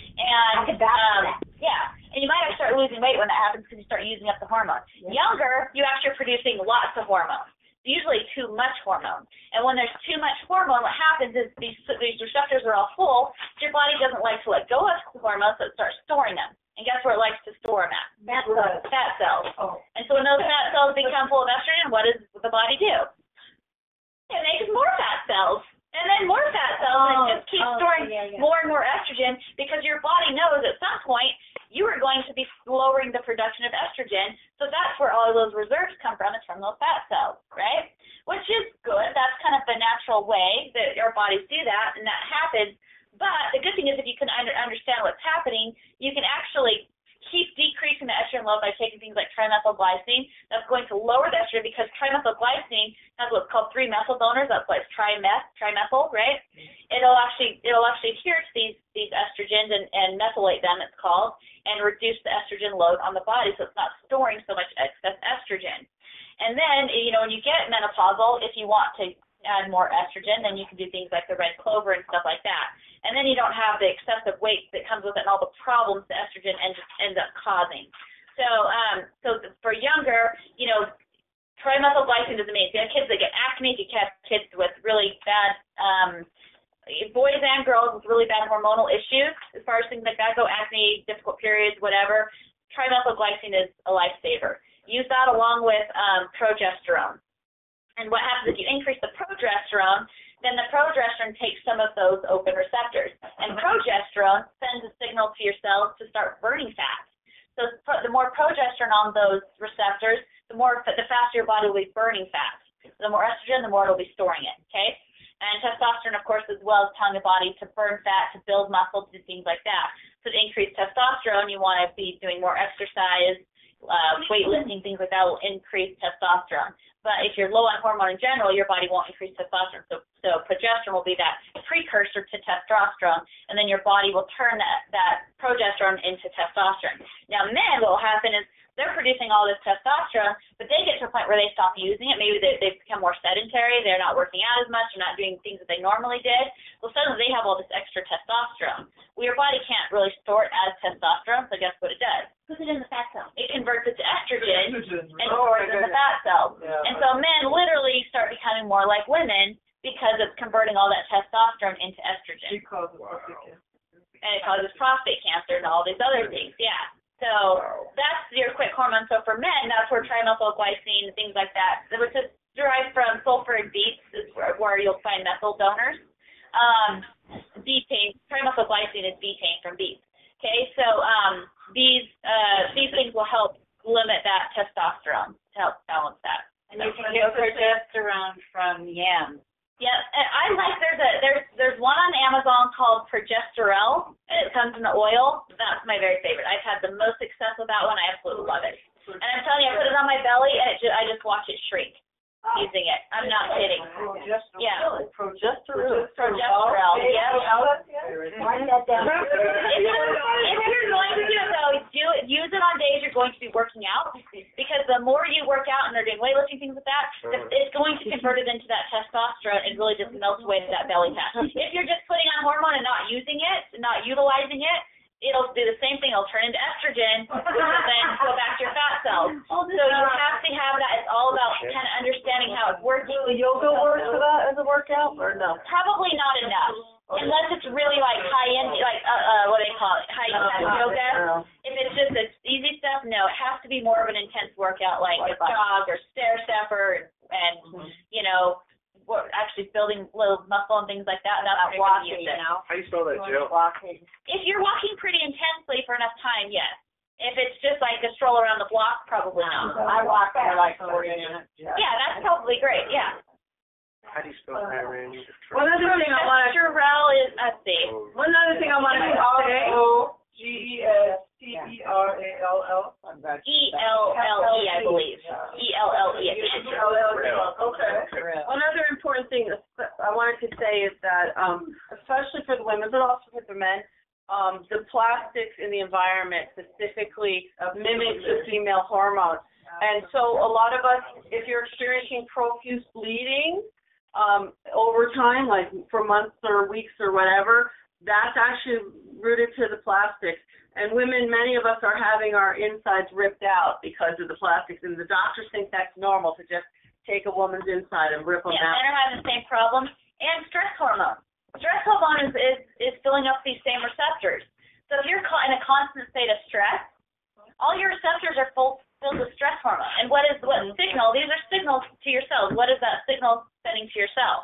And um, yeah, and you might actually start losing weight when that happens because you start using up the hormone. Yeah. Younger, you actually are producing lots of hormone, usually too much hormone. And when there's too much hormone, what happens is these these receptors are all full. So your body doesn't like to let go of the hormones, so it starts storing them. And guess where it likes to store them at? Fat cells. Fat cells. Oh. And so when those fat cells become full of estrogen, what does the body do? It makes more fat cells. And then more fat cells, oh, and it just keeps oh, storing yeah, yeah. more and more estrogen because your body knows at some point you are going to be lowering the production of estrogen. So that's where all of those reserves come from, is from those fat cells, right? Which is good. That's kind of the natural way that our bodies do that, and that happens. But the good thing is if you can under, understand what's happening, you can actually keep decreasing the estrogen load by taking things like trimethylglycine. That's going to lower the estrogen because trimethylglycine has what's called three methyl donors. That's why it's trimeth, trimethyl, right? It'll actually it'll actually adhere to these these estrogens and, and methylate them, it's called, and reduce the estrogen load on the body so it's not storing so much excess estrogen. And then, you know, when you get menopausal, if you want to add more estrogen, then you can do things like the red clover and stuff like that. And then you don't have the excessive weight that comes with it and all the problems the estrogen ends, ends up causing. So, um, so for younger, you know, trimethylglycine is amazing. You have kids that get acne, you have kids with really bad, um, boys and girls with really bad hormonal issues, as far as things like that go, acne, difficult periods, whatever. Trimethylglycine is a lifesaver. Use that along with um, progesterone. And what happens if you increase the progesterone, then the progesterone takes some of those open receptors. And progesterone sends a signal to your cells to start burning fat. So the more progesterone on those receptors, the more the faster your body will be burning fat. So the more estrogen, the more it will be storing it, okay? And testosterone, of course, as well as telling the body to burn fat, to build muscle, to do things like that. So to increase testosterone, you want to be doing more exercise, uh, weightlifting, things like that will increase testosterone. But if you're low on hormone in general, your body won't increase testosterone. So, so progesterone will be that precursor to testosterone, and then your body will turn that, that progesterone into testosterone. Now, men, what will happen is they're producing all this testosterone, but they get to a point where they stop using it. Maybe they, they've become more sedentary. They're not working out as much. They're not doing things that they normally did. Well, suddenly they have all this extra testosterone. Well, your body can't really store it as testosterone, so guess what it does? Puts it in the fat cell. It converts it to estrogen and Oh, stores it in the fat cells. Yeah. And so men literally start becoming more like women because it's converting all that testosterone into estrogen. Because wow. And it causes prostate cancer and all these other things, yeah. So that's your quick hormone. So for men, that's where trimethylglycine and things like that, which is derived from sulfur and beets, is where, where you'll find methyl donors. Um, betaine, trimethylglycine is betaine from beets. Okay, so um, these uh, these things will help limit that testosterone to help balance that. And you can get progesterone from yams. Yeah, and I like there's a there's there's one on Amazon called Progesterel, and it comes in the oil. That's my very favorite. I've had the most success with that one. I absolutely love it. And I'm telling you, I put it on my belly, and it just, I just watch it shrink using it. I'm not kidding. Yeah. Progesterone. Progesterel. Yeah. Write that down. If you're going to do it though, do it. Use it on days you're going to be working out, because the more you work out and they're doing weightlifting, things like that, it's going to convert it into that testosterone and really just melt away that belly fat. If you're just putting on hormone and not using it, not utilizing it, it'll do the same thing. It'll turn into estrogen, which will then go back to your fat cells. So you have to have that. It's all about kind of understanding how it's working. Will yoga work for that as a workout, or no? Probably not enough, unless it's really like high end, like uh, uh what do they call it, high end yoga. If it's just it's easy stuff, no. It has to be more of an intense workout, like a jog or stair stepper, and you know. Actually building little muscle and things like that. That's not walking, you know. How do you spell that, Jill? Walking. If you're walking pretty intensely for enough time, yes. If it's just like a stroll around the block, probably not. I walk for like forty minutes. Yeah, that's probably great. Yeah. How do you spell that, Randy? One other thing I want to. Progesterel is. Let's see. One other thing I want to say. G E S T E R A L L. E L L E, I believe. E L L E. Okay. One other important thing I wanted to say is that, um, especially for the women, but also for the men, um, the plastics in the environment specifically mimic the female hormones. And so a lot of us, if you're experiencing profuse bleeding um, over time, like for months or weeks or whatever, that's actually rooted to the plastics. And women, many of us are having our insides ripped out because of the plastics, and the doctors think that's normal to just take a woman's inside and rip them yeah, out. Men are having the same problem. And stress hormone. Stress hormone is, is, is filling up these same receptors. So if you're in a constant state of stress, all your receptors are full, filled with stress hormone. And what is what signal? These are signals to your cells. What is that signal sending to your cell?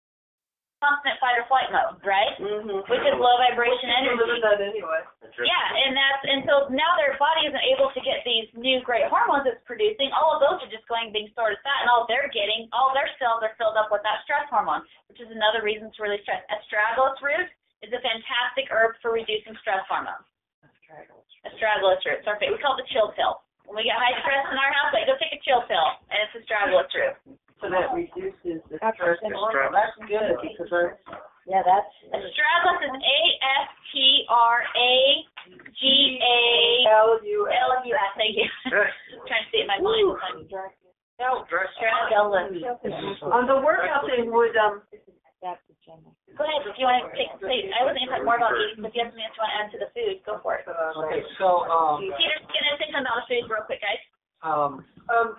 Constant fight or flight mode, right? Mm-hmm. Which is low vibration energy. That anyway. Yeah, and that's and so now their body isn't able to get these new great hormones it's producing. All of those are just going being stored as fat, and all they're getting, all their cells are filled up with that stress hormone, which is another reason to really stress. Astragalus root is a fantastic herb for reducing stress hormones. Astragalus root. So we call it the chill pill. When we get high stress in our house, like go take a chill pill, and it's astragalus root. So that reduces the stress. Stress. That's good because I, Yeah, that's. Astragalus is A S T R A G A L U S. L U S. Thank you. I'm trying to see it in my mind. No, dress On the workout thing, would um. Go ahead, if you want to take, please. I was going to talk more about eating, but if you have something else you want to add to the food, go for it. Okay, so um, Peter's going to say something about the food real quick, guys. um, Um,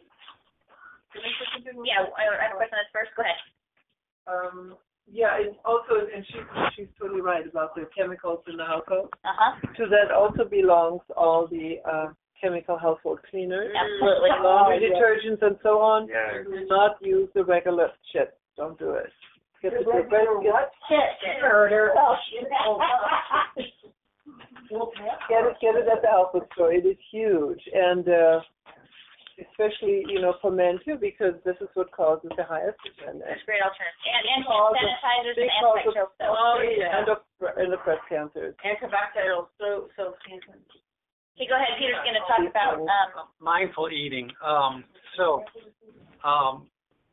Yeah, I I have a question on this first. Go ahead. um, yeah, and also, and she, she's totally right about the chemicals in the household. Uh-huh. To that also belongs all the uh, chemical household cleaners, Absolutely. laundry Oh, yeah. detergents, and so on. Yeah. Do not use the regular shit. Don't do it. Get the, the best, What shit? Murder. Oh, shit. get it, get it at the health food store. It is huge, and uh, especially you know for men too, because this is what causes the highest estrogen. That's a great alternative. And, and Cause of- sanitizers big and cause of- antibacterial stuff. Oh, yeah. And of, and of breast cancers. Antibacterial, so, so. Okay, go ahead. Peter's going to talk about um, mindful eating. Um, so, um,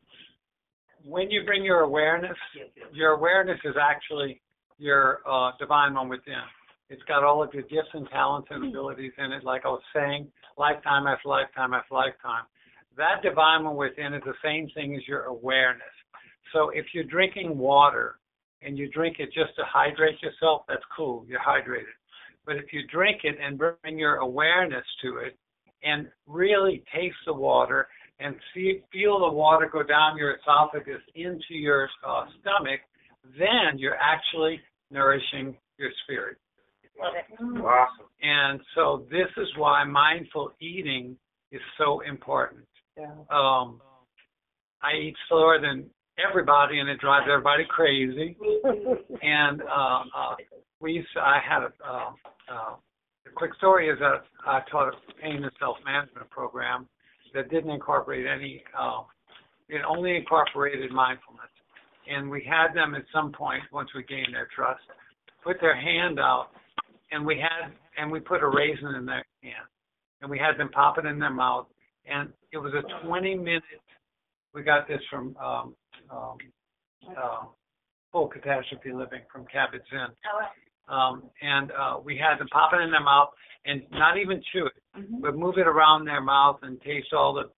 when you bring your awareness, your awareness is actually your uh, divine one within. It's got all of your gifts and talents and abilities in it, like I was saying, lifetime after lifetime after lifetime. That divine one within is the same thing as your awareness. So if you're drinking water and you drink it just to hydrate yourself, that's cool, you're hydrated. But if you drink it and bring your awareness to it and really taste the water and see, feel the water go down your esophagus into your uh, stomach, then you're actually nourishing your spirit. Love it. Awesome. And so this is why mindful eating is so important. Yeah. Um, I eat slower than everybody, and it drives everybody crazy. And uh, uh, we used to, I had a, uh, uh, the quick story is that I taught a pain and self-management program that didn't incorporate any, uh, it only incorporated mindfulness. And we had them at some point, once we gained their trust, put their hand out, and we had, and we put a raisin in their hand, and we had them pop it in their mouth, and it was a twenty minute, we got this from um, um, uh, Full Catastrophe Living from Kabat-Zinn. Um, and uh, we had them pop it in their mouth and not even chew it, mm-hmm. but move it around their mouth and taste all the,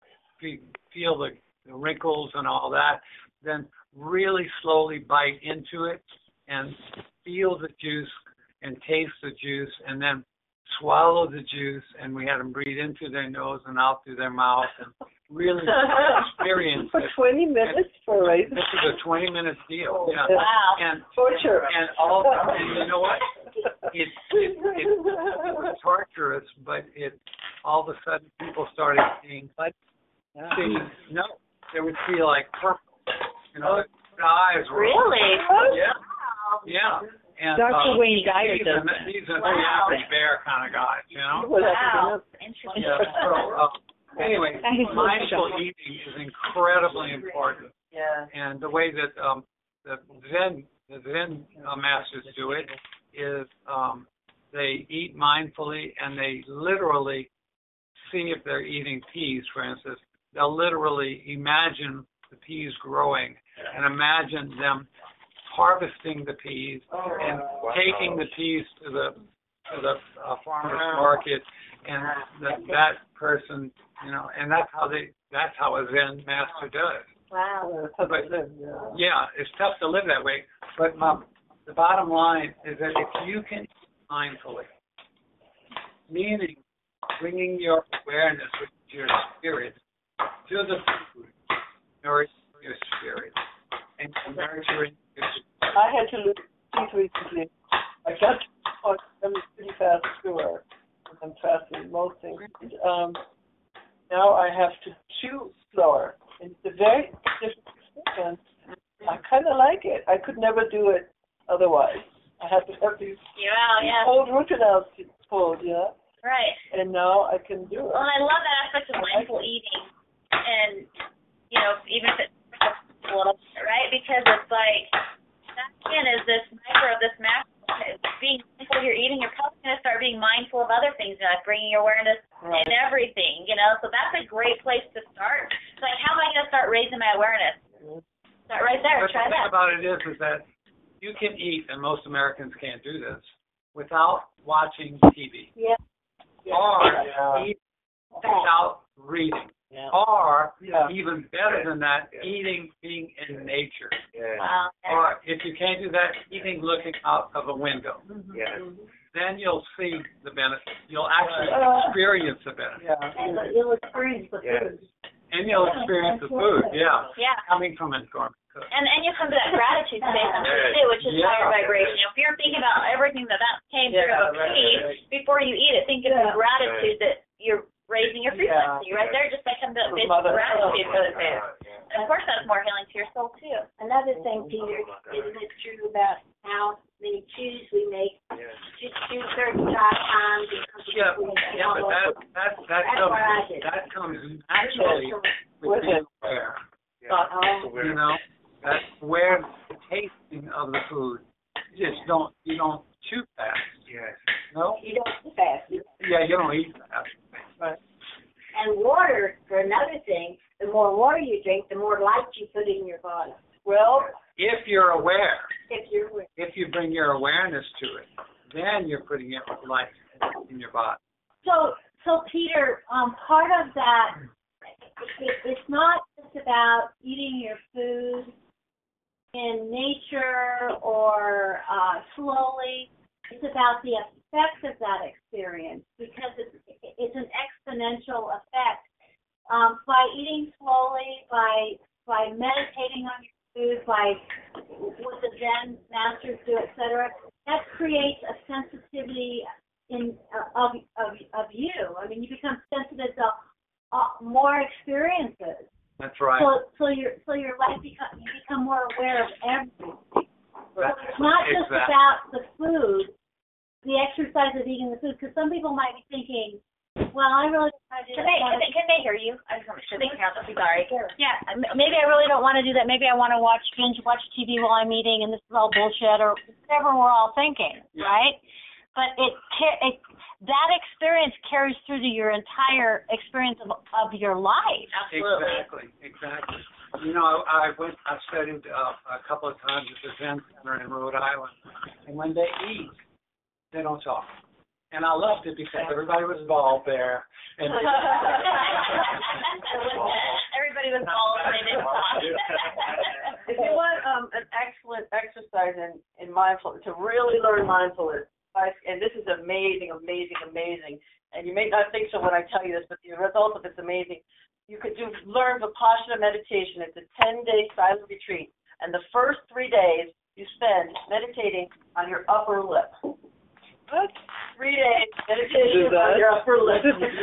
feel the, the wrinkles and all that. Then really slowly bite into it and feel the juice and taste the juice, and then swallow the juice. And we had them breathe in through their nose and out through their mouth and really experience for it. twenty minutes for a raisin. This is a twenty minute deal. Yeah. Wow. And torture. And all and you know what? It, it, it, it was torturous, but it all of a sudden people started seeing like seeing, no, they would see like purple. You know, the eyes were really? Yeah. Yeah. And, Doctor uh, Wayne Dyer he's does a, that. He's a Wow. the average bear kind of guy, you know? Wow. Interesting. Yeah, so, uh, anyway, That is mindful awesome. eating is incredibly important. Yeah. And the way that um, the Zen, the Zen uh, masters do it is um, they eat mindfully and they literally see if they're eating peas, for instance. They'll literally imagine the peas growing and imagine them harvesting the peas and taking the peas to the to the uh, farmer's market, and that that person, you know, and that's how they that's how a Zen master does. Wow. But yeah, it's tough to live that way. But my, the bottom line is that if you can eat mindfully, meaning bringing your awareness with your spirit to the food, nourish your spirit, and nurturing your spirit. I had to lose teeth recently. I got on them pretty fast through her. I'm fasting most things. Um, now I have to chew slower. It's a very different experience. I kind of like it. I could never do it otherwise. I had to have these Yeah, yeah. old root canals pulled, you know? Right. And now I can do it. Well, and I love that aspect of mindful eating, and you know, even if it's a little bit, right? Because it's like that again is this micro of this macro. Being mindful of your eating, you're probably going to start being mindful of other things, you know, like bringing your awareness Right. in everything, you know. So that's a great place to start. It's like, how am I going to start raising my awareness? Start right there. But Try the thing that. about it is, is that you can eat, and most Americans can't do this, without watching T V. Yeah. Or Yeah. eat without reading. Yeah. Or Yeah. even better than that, eating being in nature. Yeah. Wow. Or if you can't do that, eating looking out of a window. Yes. Then you'll see the benefit. You'll actually Uh, experience the benefit. Yeah. And you'll experience the Yes. food. And you'll experience the food, yeah. Yeah. Coming from a gourmet cook. And and you come to that gratitude space too, which is Yeah. higher vibration. If you're thinking about everything that that came Yeah, through of right, tea right. before you eat it, think of Yeah. the gratitude that you're raising your Yeah. frequency right there, just by coming to that basic Mother- gratitude for the food. And of course, that's more healing to your soul too. Another thing, Peter, isn't it true about how many chews we make? Chew chew certain times. Yeah, yeah, but that, that, that That's what I comes, did. that comes naturally with being aware. Oh. You know, that's where the tasting of the food. You just don't, you don't chew fast. Yes. No? You don't fast. Yeah, you don't eat fast. Right. And water, for another thing, the more water you drink, the more light you put in your body. Well, if you're aware, If you're with if you bring your awareness to it, then you're putting it with life in your body. So, so Peter, um, part of that, it, it's not just about eating your food in nature or uh, slowly. It's about the effect of that experience because it's it's an exponential effect. Um, by eating slowly, by by meditating on your food, by what the Zen masters do, et cetera, that creates a sensitivity in uh, of of of you. I mean, you become sensitive to uh, more experiences. That's right. So so your so your life become you become more aware of everything. So it's not just Exactly. about the food, the exercise of eating the food, because some people might be thinking, well, I really don't want to do Can that. they, can they can they hear you? I just want to make sure they can hear. I'm sorry. Yeah, m- maybe I really don't want to do that. Maybe I want to watch binge watch T V while I'm eating, and this is all bullshit, or whatever we're all thinking, right? But it, ca- it that experience carries through to your entire experience of of your life. Exactly, exactly. You know, I went, I studied uh, a couple of times at the Zen Center in Rhode Island, and when they eat, they don't talk. And I loved it because everybody was bald there. And Everybody was bald and they didn't talk. If you want um, an excellent exercise in, in mindfulness, to really learn mindfulness, and this is amazing, amazing, amazing, and you may not think so when I tell you this, but the result of it's amazing. You could do learn Vipassana meditation. It's a ten-day silent retreat, and the first three days you spend meditating on your upper lip. What? Three days meditation on your upper lip.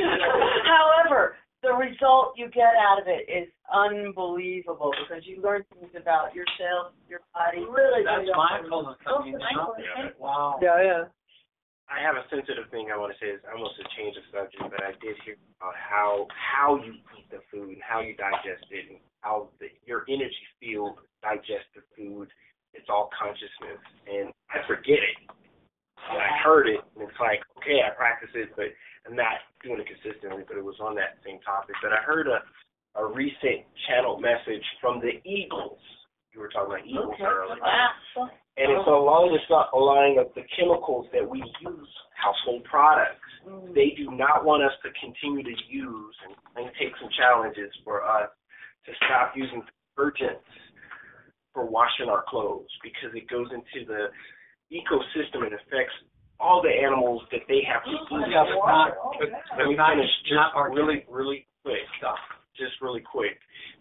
However, the result you get out of it is unbelievable because you learn things about yourself, your body. Really, that's mindfulness. I mean, you know? Wow. Yeah, yeah. I have a sensitive thing I want to say. Is almost a change of subject, but I did hear about how how you eat the food and how you digest it and how the, your energy field digests the food. It's all consciousness, and I forget it. And I heard it, and it's like, okay, I practice it, but I'm not doing it consistently. But it was on that same topic. But I heard a a recent channeled message from the Eagles. You were talking about Eagles Okay. earlier. Wow. And it's along the line of the chemicals that we use, household products. Mm. They do not want us to continue to use and, and take some challenges for us to stop using detergents for washing our clothes because it goes into the ecosystem and affects all the animals that they have to eat. Yeah, but not, but, Let me not, finish not just really, really quick. Just really quick.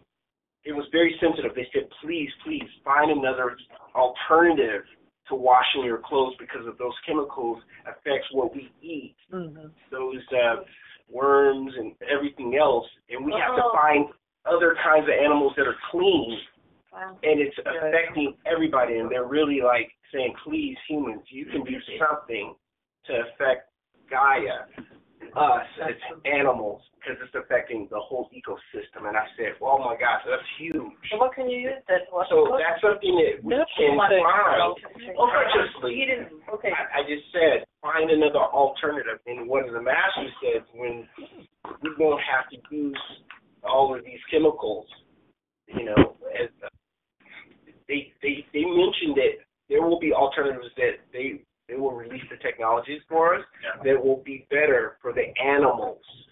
It was very sensitive. They said, please, please find another alternative to washing your clothes because of those chemicals affects what we eat, Mm-hmm. those uh, worms and everything else. And we have to Oh. find other kinds of animals that are clean. Wow. And it's affecting everybody. And they're really like saying, please, humans, you can do something to affect Gaia, us as animals, because it's affecting the whole ecosystem. And I said, well, oh my gosh, that's huge. So what can you use that? What, So that's something that we That's can one thing. find Okay. consciously. You didn't. Okay. I, I just said find another alternative. And one of the masters said when we won't have to use all of these chemicals, you know, as uh, they they they mentioned that there will be alternatives that they they will release the technologies for us that will be better for the animals because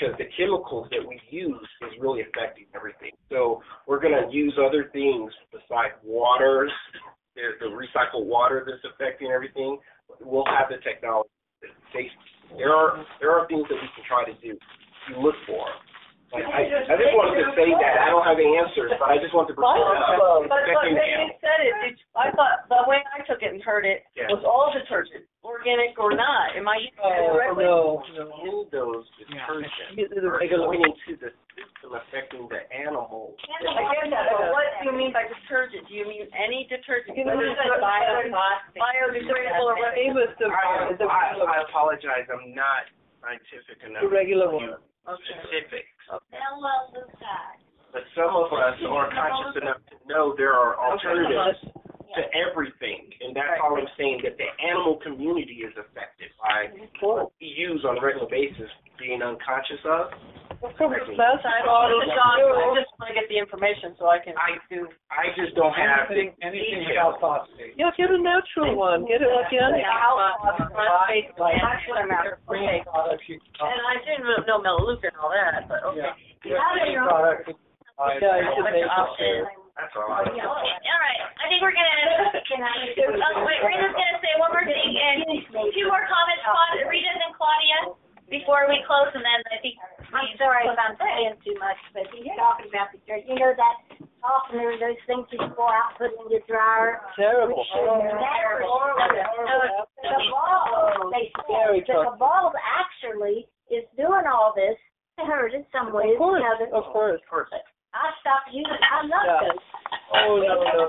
because the chemicals that we use is really affecting everything. So we're going to use other things besides waters. There's the recycled water that's affecting everything. We'll have the technology. They, there are there are things that we can try to do. You look for. Like, I, I just wanted to say that. I don't have the answers, but I just want to But, present but, that. but when you said it, it, I thought the way I took it and heard it Yeah. was all detergent, organic or not. Am I using it Oh, correctly? no, no. In those detergents The are regular going into the system affecting the animal. I get that, but what do you mean by detergent? Do you mean any detergent? You know, Whether it's bio- biodegradable or what? Famous the, I, the, I, I apologize. I'm not scientific enough the regular to one. use specifics. L-L-Lucide. But some of us are conscious enough to know there are alternatives to everything. And that's all I'm saying, that the animal community is affected by what we use on a regular basis being unconscious of. Of course, that's I part of I just want to get the information so I can do. I just don't have Anything, anything details. without phosphate. Yeah, get a natural one. Get it organic. Phosphate, that's what I'm after. Okay. Products you can And I didn't really know Melaleuca and all that, but okay. Yeah. How do you- Product. Yeah, you can make it. That's all I know. All right, I think we're gonna. Oh, wait, Rita's gonna say one more thing and two more comments, Claudia, Rita and Claudia, before we close, and then I think. I'm sorry if I'm saying too much, but he's talking about the dirt. You know that softener, those things you go out, put in your dryer? Terrible. Terrible. The bulb, they Very say, that the bulb actually is doing all this. I heard it some ways. Of course, you know, that- of course. I stopped using it. I love Yeah. those. Oh, no, no.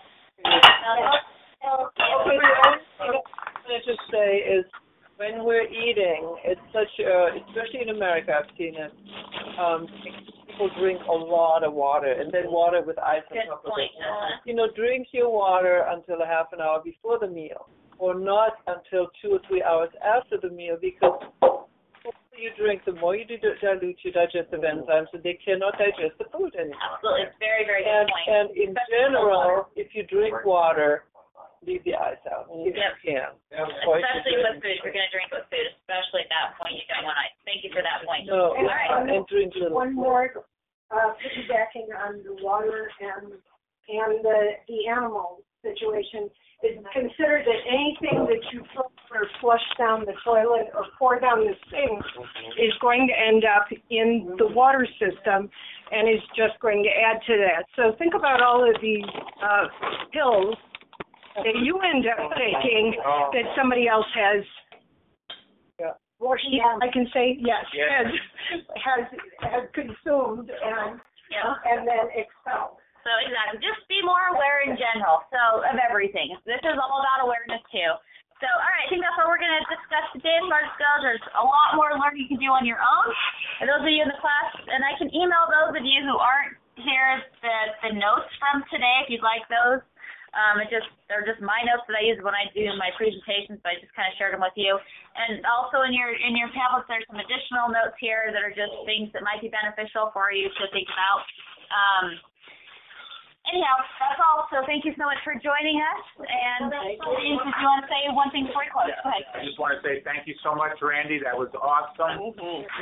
Uh, Okay, the only thing I want to just say is when we're eating, it's such a, especially in America, I've seen it, um, people drink a lot of water, and then water with ice on Good top of point. it. Uh-huh. You know, drink your water until a half an hour before the meal, or not until two or three hours after the meal, because the more you drink, the more you dilute your digestive enzymes, and they cannot digest the food anymore. Absolutely, it's very, very good And, point. and in general, if you drink water, leave the ice out if Yep. you can. Especially with food, if you're gonna drink with food, especially at that point, you don't want ice. Thank you for that point. No, All right. and drink little. One more, uh, piggybacking on the water and, and the, the animal situation, is consider that anything that you throw or flush down the toilet or pour down the sink is going to end up in the water system and is just going to add to that. So think about all of these, uh, pills that you end up taking that somebody else has, yeah. I can say, yes, Yeah. has, has, has consumed and, Yeah. and then expelled. So exactly, just be more aware in general. So of everything. This is all about awareness too. So all right, I think that's what we're going to discuss today as far as goes. There's a lot more learning you can do on your own. And those of you in the class, and I can email those of you who aren't here the the notes from today if you'd like those. Um, it just they're just my notes that I use when I do my presentations, but I just kind of shared them with you. And also in your in your tablets, there's some additional notes here that are just things that might be beneficial for you to think about. Um, anyhow, that's all. So thank you so much for joining us. And James, if you want to say one thing before we close, go ahead. I just want to say thank you so much, Randy. That was awesome.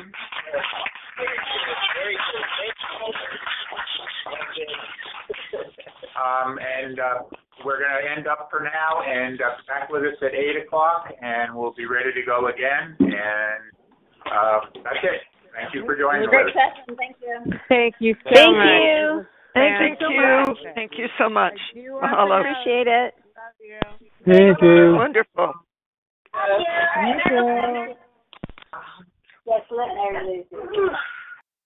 Um, and uh, we're going to end up for now, and uh, back with us at eight o'clock, and we'll be ready to go again. And uh, that's it. Thank you for joining us. Great session. Thank you. Thank you so Thank much. you. Thank, Thank you. you. Thank you so much. Mahalo. Appreciate it. Thank you. Wonderful. Yes, let her lose it.